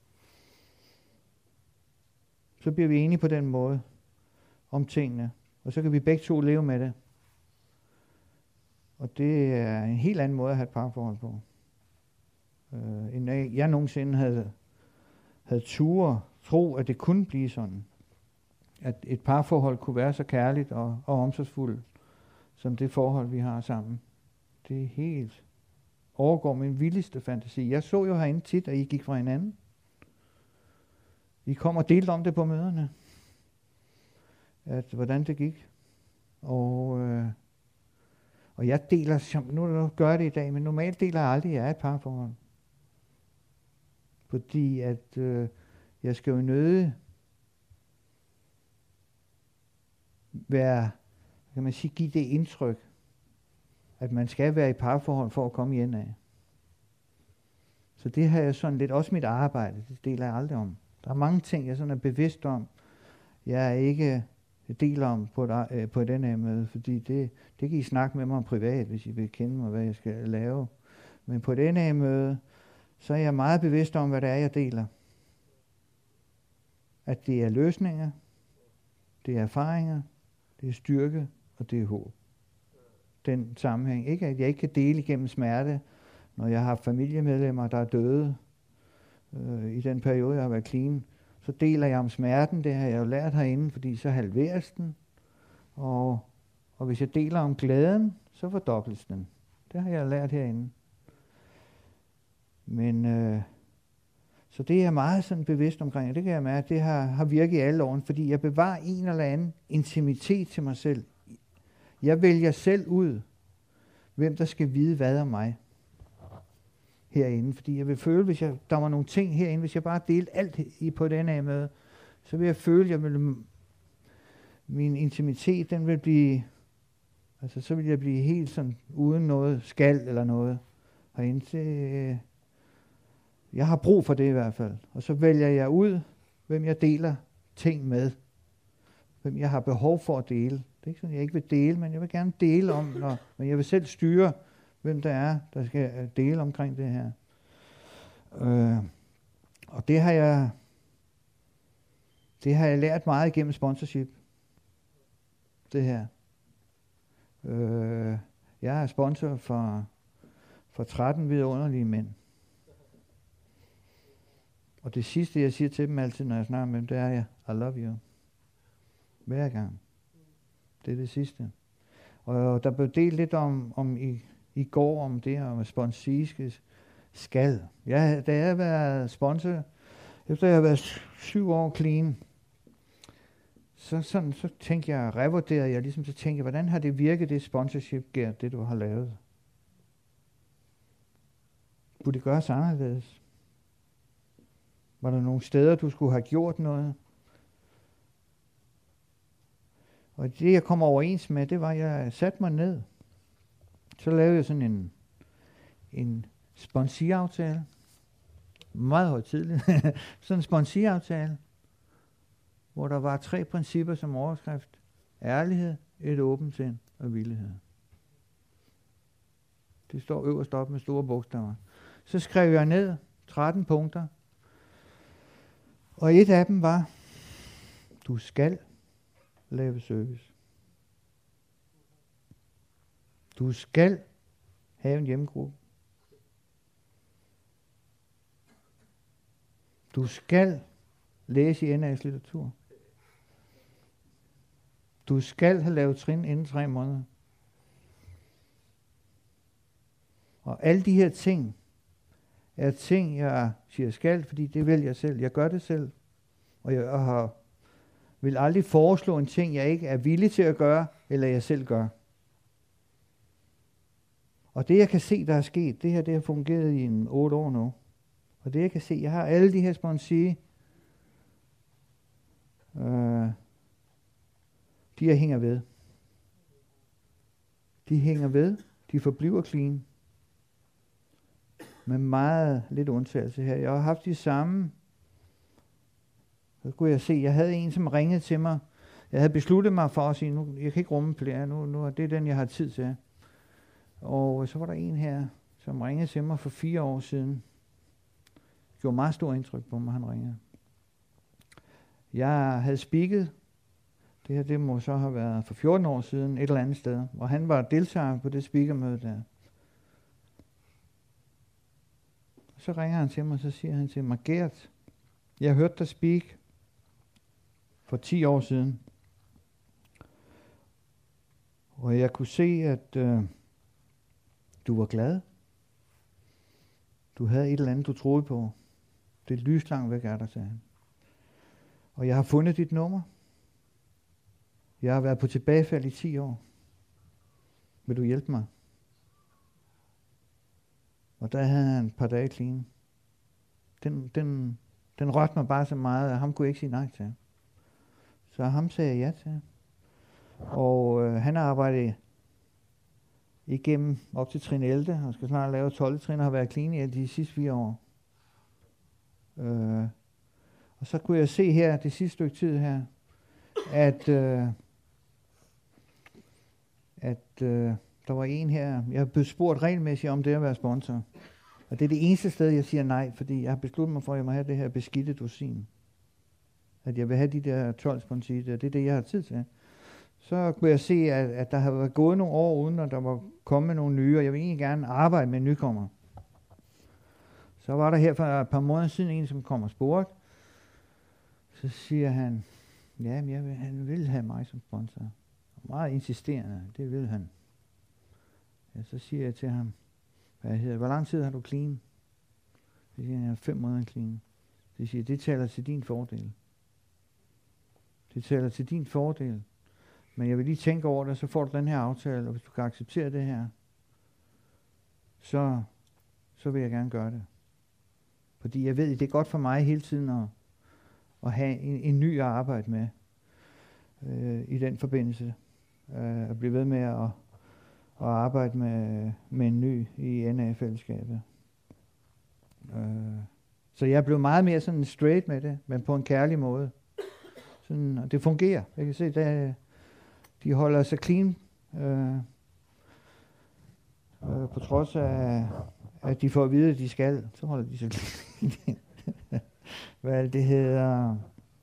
Så bliver vi enige på den måde om tingene. Og så kan vi begge to leve med det. Og det er en helt anden måde at have et parforhold på. øh, end jeg nogensinde havde, havde ture tro, at det kunne blive sådan. At et parforhold kunne være så kærligt og, og omsorgsfuldt, som det forhold, vi har sammen. Det er helt overgår min vildeste fantasi. Jeg så jo herinde tit, at I gik fra hinanden. I kom og delte om det på møderne. At hvordan det gik. Og, øh, og jeg deler, som nu gør jeg det i dag, men normalt deler jeg aldrig, at jeg er et parforhold. Fordi at øh, jeg skal jo nøde være, kan man sige, give det indtryk, at man skal være i parforhold for at komme igen af. Så det har jeg sådan lidt, også mit arbejde, det deler jeg aldrig om. Der er mange ting, jeg sådan er bevidst om, jeg er ikke deler om på, et, øh, på den her møde, fordi det, det kan I snakke med mig om privat, hvis I vil kende mig, hvad jeg skal lave. Men på den her møde, så er jeg meget bevidst om, hvad det er, jeg deler. At det er løsninger, det er erfaringer, det er styrke, og det er håb. Den sammenhæng. Ikke at jeg ikke kan dele igennem smerte, når jeg har familiemedlemmer, der er døde øh, i den periode, jeg har været clean. Så deler jeg om smerten, det har jeg jo lært herinde, fordi så halveres den. Og, og hvis jeg deler om glæden, så fordobles den. Det har jeg lært herinde. Men øh, så det er jeg meget sådan bevidst omkring, og det kan jeg mærke, det har, har virket i alle årene, fordi jeg bevarer en eller anden intimitet til mig selv. Jeg vælger selv ud, hvem der skal vide hvad om mig herinde, fordi jeg vil føle, hvis jeg, der var nogle ting herinde, hvis jeg bare delte alt i på den her møde, så vil jeg føle, jeg vil, min intimitet, den vil blive, altså så vil jeg blive helt sådan, uden noget skal eller noget herinde. Det, jeg har brug for det i hvert fald, og så vælger jeg ud, hvem jeg deler ting med, hvem jeg har behov for at dele. Det er ikke sådan, jeg ikke vil dele, men jeg vil gerne dele om, når, men jeg vil selv styre, hvem der er, der skal dele omkring det her. Øh, og det har jeg, det har jeg lært meget igennem sponsorship. Det her. Øh, jeg er sponsor for, for tretten vidunderlige mænd. Og det sidste, jeg siger til dem altid, når jeg snakker med dem, det er, I love you. Hver gang. Det er det sidste. Og der blev delt lidt om, om i, i går, om det her, om sponsiske skal. Jeg, da jeg har været sponsor, efter jeg har været syv år clean, så, sådan, så tænkte jeg, revurderede jeg, ligesom så tænkte jeg, hvordan har det virket, det sponsorship, Gert, det du har lavet? Kunne det gøres anderledes? Var der nogle steder, du skulle have gjort noget? Og det, jeg kom overens med, det var, at jeg satte mig ned. Så lavede jeg sådan en, en sponsoraftale. Meget højtidligt. Sådan en sponsoraftale, hvor der var tre principper som overskrift. Ærlighed, et åbent sind og villighed. Det står øverst op med store bogstaver. Så skrev jeg ned tretten punkter. Og et af dem var, du skal lave service. Du skal have en hjemmegruppe. Du skal læse i N A's litteratur. Du skal have lavet trin inden tre måneder. Og alle de her ting er ting, jeg siger skal, fordi det vil jeg selv. Jeg gør det selv. Og jeg har, vil aldrig foreslå en ting, jeg ikke er villig til at gøre, eller jeg selv gør. Og det, jeg kan se, der er sket, det her, det har fungeret i en otte år nu. Og det, jeg kan se, jeg har alle de her sponsorer, øh, de her hænger ved. De hænger ved, de forbliver clean. Med meget lidt undtagelse her. Jeg har haft de samme. Så kunne jeg se, jeg havde en, som ringede til mig. Jeg havde besluttet mig for at sige, nu, jeg kan ikke rumme flere, nu, nu er det den, jeg har tid til. Og så var der en her, som ringede til mig for fire år siden. Det gjorde meget stor indtryk på mig, han ringede. Jeg havde speaket. Det her, det må så have været for fjorten år siden, et eller andet sted. Og han var deltager på det speakermøde der. Så ringer han til mig, og så siger han til mig, Gert, jeg hørte dig speak for ti år siden. Og jeg kunne se, at øh, du var glad. Du havde et eller andet, du troede på. Det er lys langt væk af dig, sagde han. Og jeg har fundet dit nummer. Jeg har været på tilbagefald i ti år. Vil du hjælpe mig? Og der havde han et par dage clean. Den, den, den rørte mig bare så meget, at ham kunne jeg ikke sige nej til. Så ham sagde jeg ja til. Og øh, han har arbejdet igennem op til trin elleve, og skal snart lave tolv trin, og har været clean i de sidste fire år. Øh, og så kunne jeg se her, det sidste stykke tid her, at, øh, at øh, der var en her, jeg har blevet spurgt regelmæssigt om det at være sponsor. Og det er det eneste sted, jeg siger nej, fordi jeg har besluttet mig for, at jeg må have det her beskidte dusin. At jeg vil have de der tolv sponsorer, det er det, jeg har tid til. Så kunne jeg se, at, at der har været gået nogle år uden, og der var kommet nogle nye, og jeg vil egentlig gerne arbejde med nykommer. Så var der her for et par måneder siden en, som kom og spurgte. Så siger han, ja, men jeg vil, han vil have mig som sponsor. Meget insisterende, det vil han. Ja, så siger jeg til ham, hvad hedder, hvor lang tid har du clean? Så siger han, jeg har fem måneder clean. Så siger jeg, det taler til din fordel. Det taler til din fordel. Men jeg vil lige tænke over det, så får du den her aftale, og hvis du kan acceptere det her, så, så vil jeg gerne gøre det. Fordi jeg ved, det er godt for mig hele tiden at, at have en, en ny at arbejde med øh, i den forbindelse. Øh, at blive ved med at, at arbejde med, med en ny i N A-fællesskabet. Øh, så jeg blev meget mere sådan straight med det, men på en kærlig måde. Sådan, og det fungerer. Jeg kan se, det de holder sig clean, øh, øh, på trods af, at de får at vide, at de skal. Så holder de sig clean. Hvad det hedder...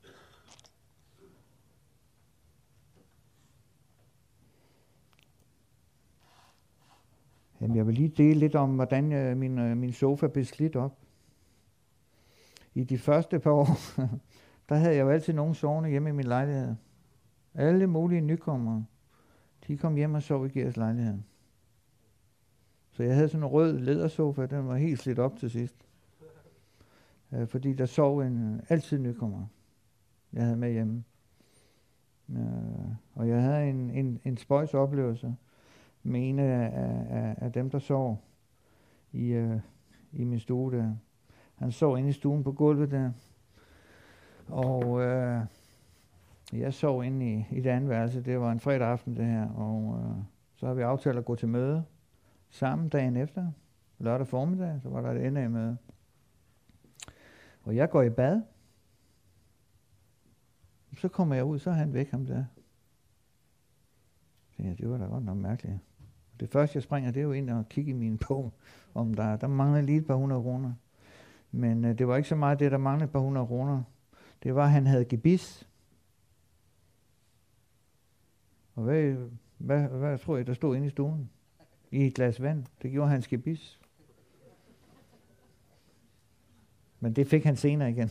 Jamen, jeg vil lige dele lidt om, hvordan øh, min, øh, min sofa blev slidt op. I de første par år, der havde jeg jo altid nogen sovende hjemme i min lejlighed. Alle mulige nykommere, de kom hjem og sov i Gers lejlighed. Så jeg havde sådan en rød lædersofa, den var helt slidt op til sidst. Øh, fordi der sov en altid nykommer, jeg havde med hjemme. Øh, og jeg havde en, en, en spøjs oplevelse med en af, af, af dem, der sov i, øh, i min stue der. Han sov inde i stuen på gulvet der. Og øh, jeg sov inde i, i det andet værelse. Det var en fredag aften det her. Og øh, så har vi aftalt at gå til møde sammen dagen efter. Lørdag formiddag, så var der et N A-møde. Og jeg går i bad. Så kommer jeg ud, så er han væk ham der. Så jeg, det var da godt nok mærkeligt. Det første jeg springer, det er jo ind og kigge i min bog, om der, der mangler lige et par hundrede kroner. Men øh, det var ikke så meget det, der manglede et par hundrede kroner. Det var, at han havde gebis. Og hvad, hvad, hvad tror jeg, der stod inde i stuen? I et glas vand. Det gjorde hans gebis. Men det fik han senere igen.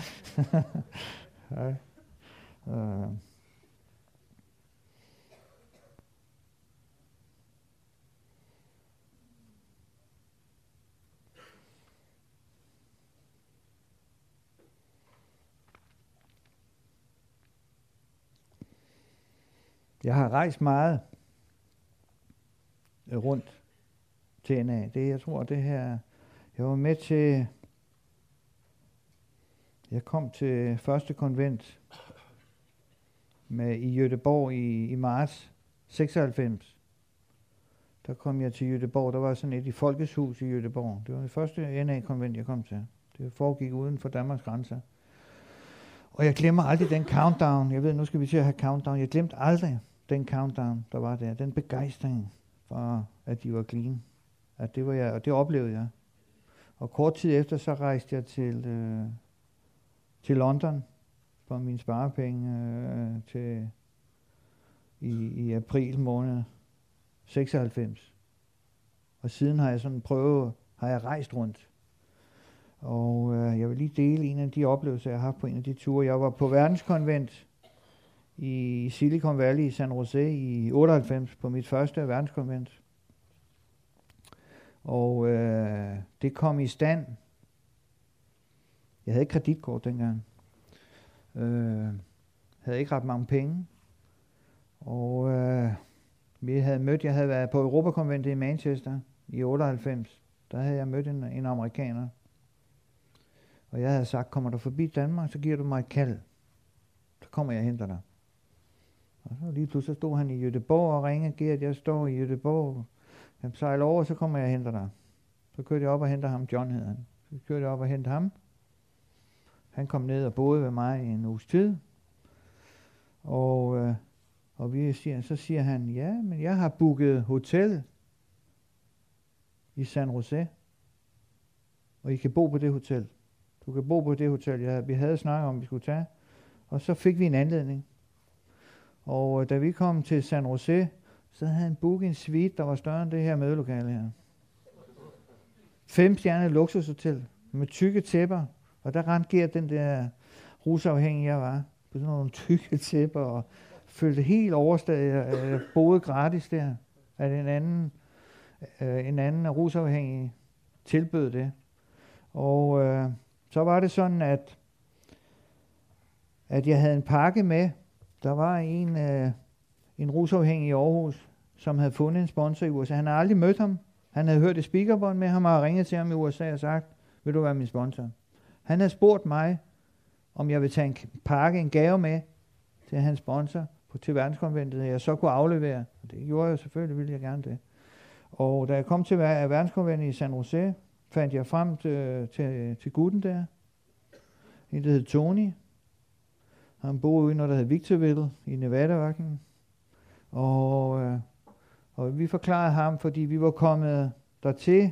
ja. uh. Jeg har rejst meget rundt til N A. Det, jeg tror, det her... Jeg var med til... Jeg kom til første konvent med, i Göteborg i, i marts seksoghalvfems. Der kom jeg til Göteborg. Der var sådan et i Folkets Hus i Göteborg. Det var det første N A-konvent, jeg kom til. Det foregik uden for Danmarks grænser. Og jeg glemmer aldrig den countdown. Jeg ved, nu skal vi til at have countdown. Jeg glemte aldrig den countdown, der var der. Den begejstring for, at de var clean. At det var jeg, og det oplevede jeg. Og kort tid efter, så rejste jeg til, øh, til London for mine sparepenge øh, til, i, i april måned seksoghalvfems. Og siden har jeg sådan prøvet, har jeg rejst rundt. Og øh, jeg vil lige dele en af de oplevelser, jeg har haft på en af de ture. Jeg var på verdenskonvent i Silicon Valley i San Jose i otteoghalvfems på mit første verdenskonvent. Og øh, det kom i stand. Jeg havde ikke kreditkort dengang. Øh, havde ikke ret mange penge. Og øh, vi havde mødt, jeg havde været på Europakonventet i Manchester i otteoghalvfems. Der havde jeg mødt en, en amerikaner. Og jeg havde sagt, kommer du forbi Danmark, så giver du mig et kald. Så kommer jeg og henter dig. Og så lige pludselig stod han i Göteborg og ringede, Gert, jeg står i Göteborg. Han sejler over, så kommer jeg og henter dig. Så kørte jeg op og henter ham, John hed han. Så kørte jeg op og hentede ham. Han kom ned og boede ved mig i en uges tid. Og, øh, og vi siger, så siger han, ja, men jeg har booket hotel i San Jose. Og I kan bo på det hotel. Du kan bo på det hotel, ja, vi havde snakket om, vi skulle tage. Og så fik vi en anledning. Og øh, da vi kom til San Jose, så havde han booket en suite, der var større end det her mødelokale her. Fem stjerne luksushotel med tykke tæpper. Og der rendte Gert den der rusafhængige, jeg var. På sådan nogle tykke tæpper og følte helt overstadig. Jeg boede gratis der. At en anden, øh, en anden rusafhængig tilbød det. Og øh, så var det sådan, at, at jeg havde en pakke med. Der var en, øh, en rusafhængig i Aarhus, som havde fundet en sponsor i U S A. Han havde aldrig mødt ham. Han havde hørt et speakerbånd med ham og ringet til ham i U S A og sagt, vil du være min sponsor? Han havde spurgt mig, om jeg ville tage en pakke, en gave med til hans sponsor på, til verdenskonventet, jeg så kunne aflevere. Og det gjorde jeg selvfølgelig, ville jeg gerne det. Og da jeg kom til verdenskonventet i San Jose, fandt jeg frem til, til, til gutten der. En, der hed Tony. Han boede i noget, der hed Victorville i Nevada-ørkenen. Og, øh, og vi forklarede ham, fordi vi var kommet dertil,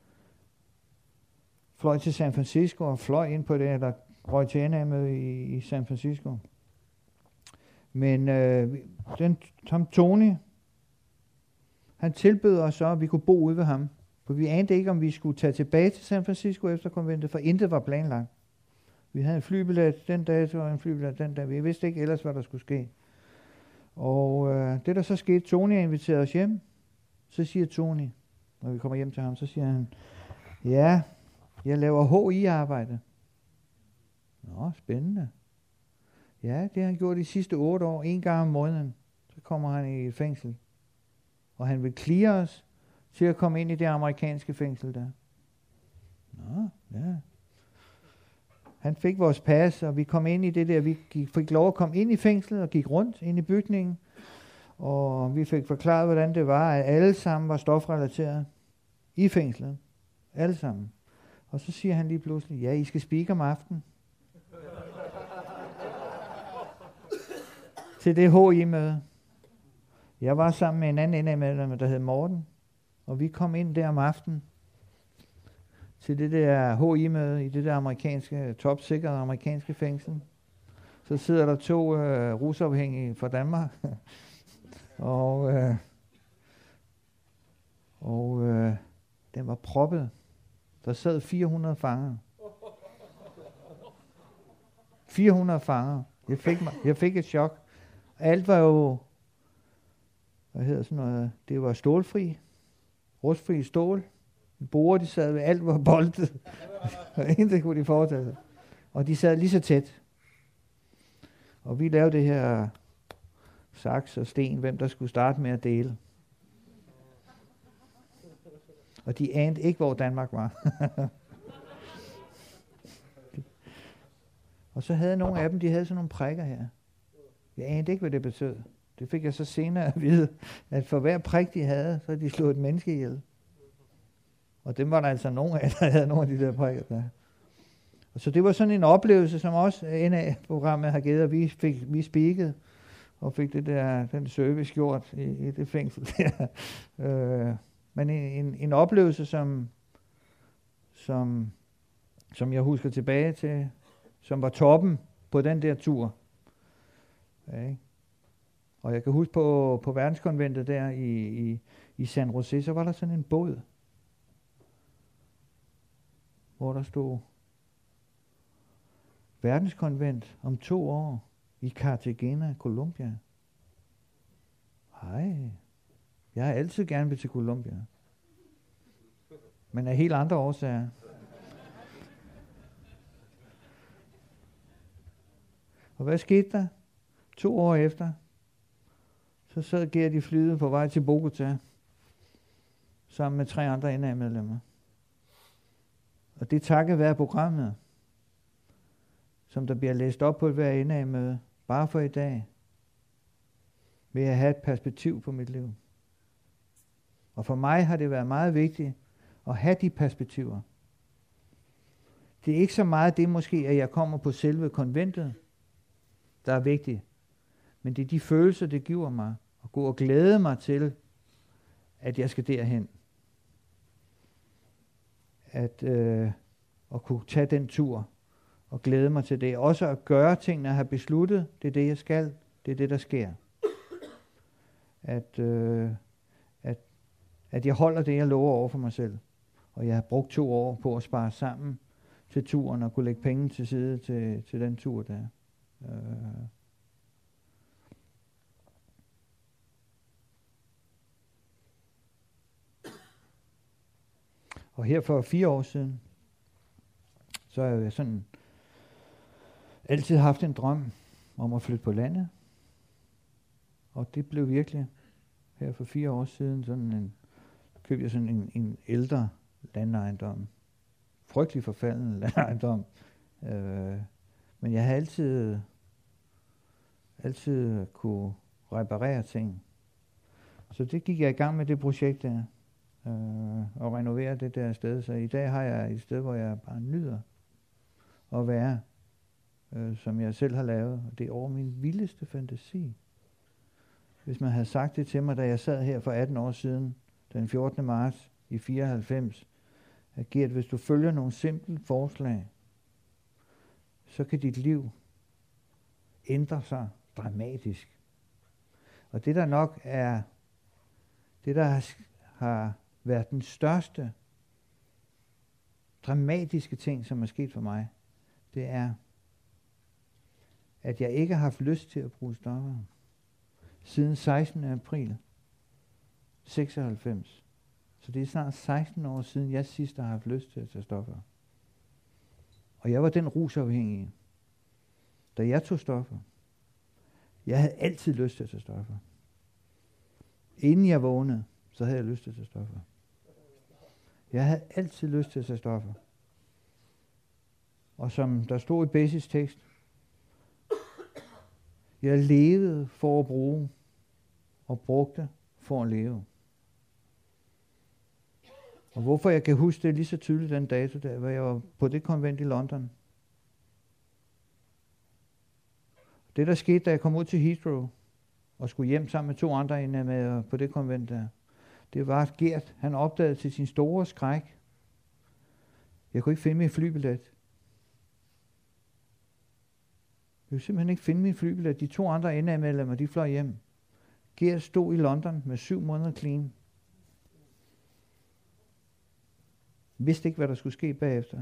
fløj til San Francisco og fløj ind på det, eller røg til N A med i, i San Francisco. Men øh, den, ham Tony, han tilbød os så, at vi kunne bo ude ved ham. For vi anede ikke, om vi skulle tage tilbage til San Francisco efter konventet, for intet var planlagt. Vi havde en flybillet den dag, og en flybillet den dag. Vi vidste ikke ellers, hvad der skulle ske. Og øh, det der så skete, Tony inviterede os hjem. Så siger Tony, når vi kommer hjem til ham, så siger han, ja, jeg laver H I-arbejde. Nå, spændende. Ja, det har han gjort de sidste otte år, en gang om måneden. Så kommer han i et fængsel. Og han vil clear os til at komme ind i det amerikanske fængsel der. Nå, ja. Han fik vores pas, og vi kom ind i det der. Vi gik, fik lov at komme ind i fængslet og gik rundt ind i bygningen. Og vi fik forklaret, hvordan det var, at alle sammen var stofrelateret i fængslet. Alle sammen. Og så siger han lige pludselig, ja, I skal speak om aftenen. Til det H I-møde. Jeg var sammen med en anden N A-medlem, der hed Morten. Og vi kom ind der om aftenen. Til det der H I-møde i det der amerikanske, topsikrede amerikanske fængsel. Så sidder der to øh, rusafhængige fra Danmark. og øh, og øh, den var proppet. Der sad fire hundrede fanger. fire hundrede fanger. Jeg fik, mig, jeg fik et chok. Alt var jo, hvad hedder sådan noget, det var stålfri. Rustfri stål. Borer, de sad ved, alt var boltet. Og intet kunne de foretage sig. Og de sad lige så tæt. Og vi lavede det her saks og sten, hvem der skulle starte med at dele. Og de anede ikke, hvor Danmark var. Og så havde nogle af dem, de havde sådan nogle prikker her. Jeg anede ikke, hvad det betød. Det fik jeg så senere at vide, at for hver prik, de havde, så havde de slået et menneske ihjel. Og dem var der altså nogle af, der havde nogle af de der prikker der. Og så det var sådan en oplevelse, som også N A-programmet har givet, og vi fik vi speakede og fik det der, den service gjort i, i det fængsel der. øh, men en, en oplevelse, som, som, som jeg husker tilbage til, som var toppen på den der tur. Ja, og jeg kan huske på, på verdenskonventet der i, i, i San Jose, så var der sådan en båd. hvor der stod verdenskonvent om to år i Cartagena, Colombia. Hej, jeg har altid gerne vil til Colombia. Men af helt andre årsager. Og hvad skete der? To år efter, så sad Gert i flyet på vej til Bogota, sammen med tre andre N A-medlemmer. Og det takket være programmet, som der bliver læst op på et hver N A-møde, bare for i dag, vil jeg have et perspektiv på mit liv. Og for mig har det været meget vigtigt at have de perspektiver. Det er ikke så meget det måske, at jeg kommer på selve konventet, der er vigtigt. Men det er de følelser, det giver mig, at gå og glæde mig til, at jeg skal derhen. At, øh, at kunne tage den tur og glæde mig til det. Også at gøre tingene, at have besluttet, det er det, jeg skal. Det er det, der sker. At, øh, at, at jeg holder det, jeg lover over for mig selv. Og jeg har brugt to år på at spare sammen til turen og kunne lægge penge til side til, til den tur der. Øh. Og her for fire år siden, så har jeg sådan altid haft en drøm om at flytte på landet. Og det blev virkelig her for fire år siden, sådan en, købte jeg sådan en, en ældre landejendom. Frygtelig forfalden landejendom. Øh, men jeg har altid, altid kunne reparere ting. Så det gik jeg i gang med det projekt der. Øh, og renovere det der sted. Så i dag har jeg et sted, hvor jeg bare nyder at være, øh, som jeg selv har lavet. Og det er over min vildeste fantasi. Hvis man havde sagt det til mig, da jeg sad her for atten år siden, den fjortende marts i fireoghalvfems, at Gert, hvis du følger nogle simple forslag, så kan dit liv ændre sig dramatisk. Og det der nok er, det der har, har været den største dramatiske ting, som er sket for mig, det er, at jeg ikke har haft lyst til at bruge stoffer siden sekstende april seksoghalvfems. Så det er snart seksten år siden, jeg sidst har haft lyst til at tage stoffer. Og jeg var den rusafhængige, da jeg tog stoffer. Jeg havde altid lyst til at tage stoffer. Inden jeg vågnede, så havde jeg lyst til at tage stoffer. Jeg havde altid lyst til at tage stoffer. Og som der stod i Basis tekst, jeg levede for at bruge, og brugte for at leve. Og hvorfor jeg kan huske det lige så tydeligt den dato, der hvor jeg var på det konvent i London. Det der skete, da jeg kom ud til Heathrow, og skulle hjem sammen med to andre inde med på det konvent der, det var, at Gert, han opdagede til sin store skræk, jeg kunne ikke finde min flybillet. Jeg kunne simpelthen ikke finde min flybillet. De to andre N A-medlemmer, de fløj hjem. Gert stod i London med syv måneder clean. Vidste ikke, hvad der skulle ske bagefter.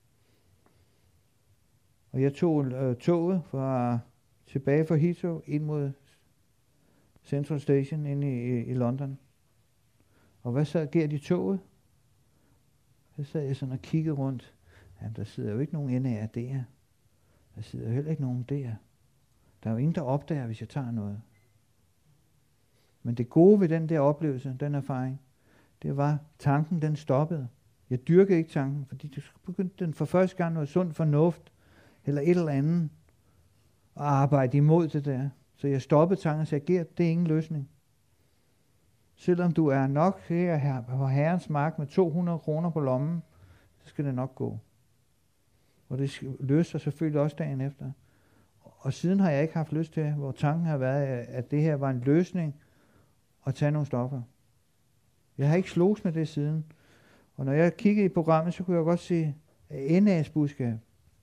Og jeg tog øh, toget fra, tilbage fra Heathrow ind mod Central Station inde i, i, i London. Og hvad sad Gert i toget? Så sad jeg sådan og kiggede rundt. Jamen, der sidder jo ikke nogen N A'er der. Der sidder jo heller ikke nogen der. Der er jo ingen, der opdager, hvis jeg tager noget. Men det gode ved den der oplevelse, den erfaring, det var, tanken den stoppede. Jeg dyrkede ikke tanken, fordi det begyndte den for første gang noget sund fornuft, eller et eller andet, at arbejde imod det der. Så jeg stoppede tanken og sagde, Gert, det er ingen løsning. Selvom du er nok her på Herrens mark med to hundrede kroner på lommen, så skal det nok gå. Og det løste sig selvfølgelig også dagen efter. Og siden har jeg ikke haft lyst til, hvor tanken har været, at det her var en løsning at tage nogle stoffer. Jeg har ikke slås med det siden. Og når jeg kiggede i programmet, så kunne jeg godt se N A's budskab.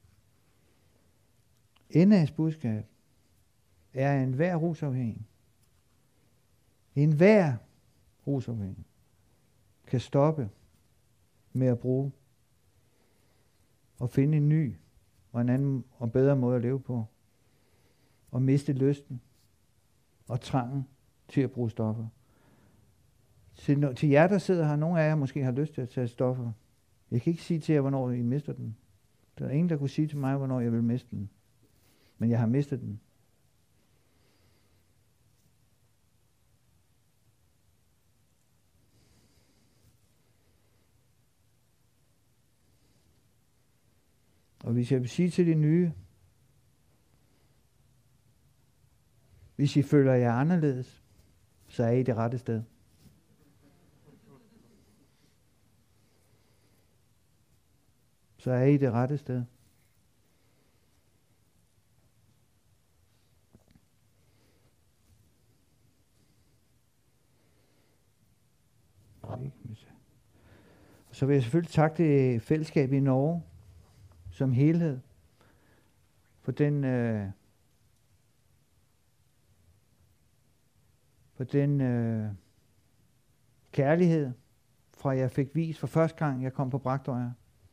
N A's budskab er en hver rusafhængig. En hver rusafhængig kan stoppe med at bruge. og finde en ny og en anden og bedre måde at leve på. Og miste lysten og trangen til at bruge stoffer. Til, til jer, der sidder her, nogle af jer måske har lyst til at tage stoffer. Jeg kan ikke sige til jer, hvornår I mister den. Der er ingen, der kunne sige til mig, hvornår jeg vil miste den. Men jeg har mistet den. Og hvis jeg vil sige til de nye, hvis I føler jer anderledes, så er I det rette sted. Så er I det rette sted. Og så vil jeg selvfølgelig takke det fællesskab i Norge som helhed for den øh, for den øh, kærlighed, fra jeg fik vist for første gang, jeg kom på Bragtøjer.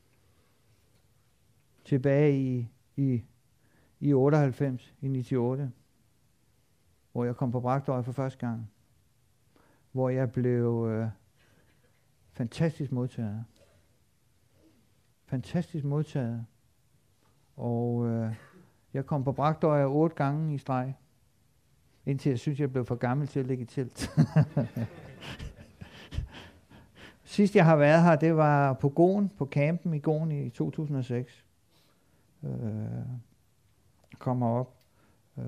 Tilbage i, i, i otteoghalvfems, i niogtyve, hvor jeg kom på Bragtøjer for første gang. Hvor jeg blev øh, fantastisk modtaget. Fantastisk modtaget. Og øh, jeg kom på Bragtøjer otte gange i streg. Indtil jeg synes, jeg blev for gammel til at ligge i telt. Sidst jeg har været her, det var på Goen, på campen i Goen i to tusind og seks. Øh, kommer op. Øh,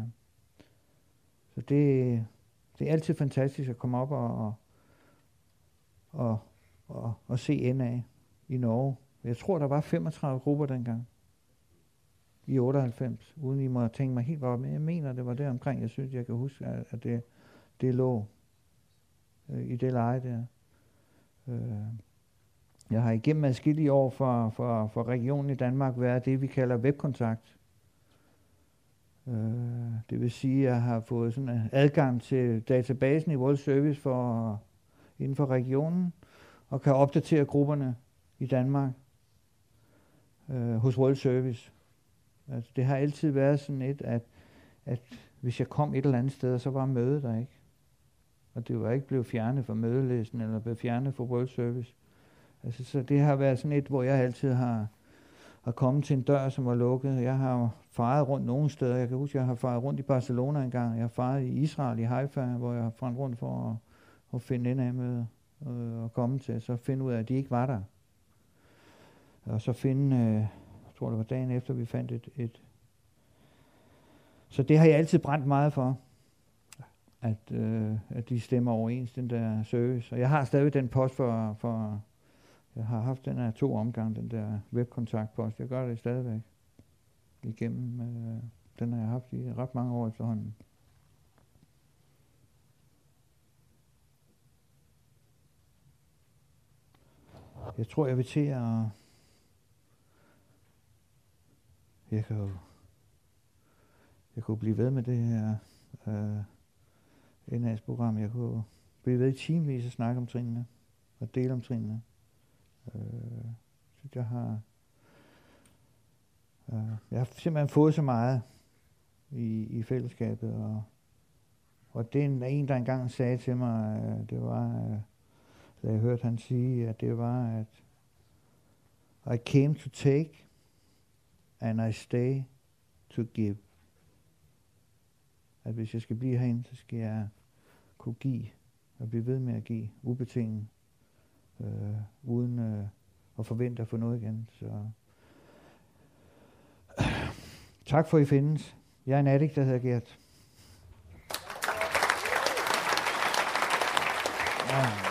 så det, det er altid fantastisk at komme op og, og, og, og se N A i Norge. Jeg tror, der var femogtredive grupper dengang. I otteoghalvfems, uden I må tænke mig helt godt, men jeg mener, det var der omkring, jeg synes, jeg kan huske, at det, det lå øh, i det leje der. Øh, jeg har igennem adskillige år for, for, for regionen i Danmark været det, vi kalder webkontakt. Øh, det vil sige, at jeg har fået sådan adgang til databasen i World Service for, inden for regionen, og kan opdatere grupperne i Danmark øh, hos World Service. Altså, det har altid været sådan et, at, at hvis jeg kom et eller andet sted, så var mødet der ikke. Og det var ikke blevet fjernet fra mødelisten, eller blevet fjernet fra World Service. Altså, så det har været sådan et, hvor jeg altid har, har kommet til en dør, som var lukket. Jeg har faret rundt nogle steder. Jeg kan huske, jeg har faret rundt i Barcelona en gang. Jeg har faret i Israel, i Haifa, hvor jeg har faret rundt for at, at finde N A-møder øh, og komme til. Så finde ud af, at de ikke var der. Og så finde... Øh, Jeg tror, det var dagen efter, vi fandt et, et... Så det har jeg altid brændt meget for, at, øh, at de stemmer overens, den der service. Og jeg har stadig den post for... for jeg har haft den her to omgang, den der webkontaktpost. Jeg gør det stadigvæk igennem. Øh, den har jeg haft i ret mange år efterhånden. Jeg tror, jeg vil til at... Jeg kan jo jeg kunne blive ved med det her øh, N A-program. Jeg kunne blive ved i timevis at snakke om trinene og dele om trinene. Øh, så jeg har øh, jeg har simpelthen fået så meget i, i fællesskabet, og, og det er en, der engang sagde til mig, øh, det var, øh, da jeg hørte han sige, at det var, at I came to take, and I stay to give. At hvis jeg skal blive herinde, så skal jeg kunne give, og blive ved med at give, ubetinget, øh, uden øh, at forvente at få noget igen. Så øh, tak for, at I findes. Jeg er en addict, der hedder Gert. Ja.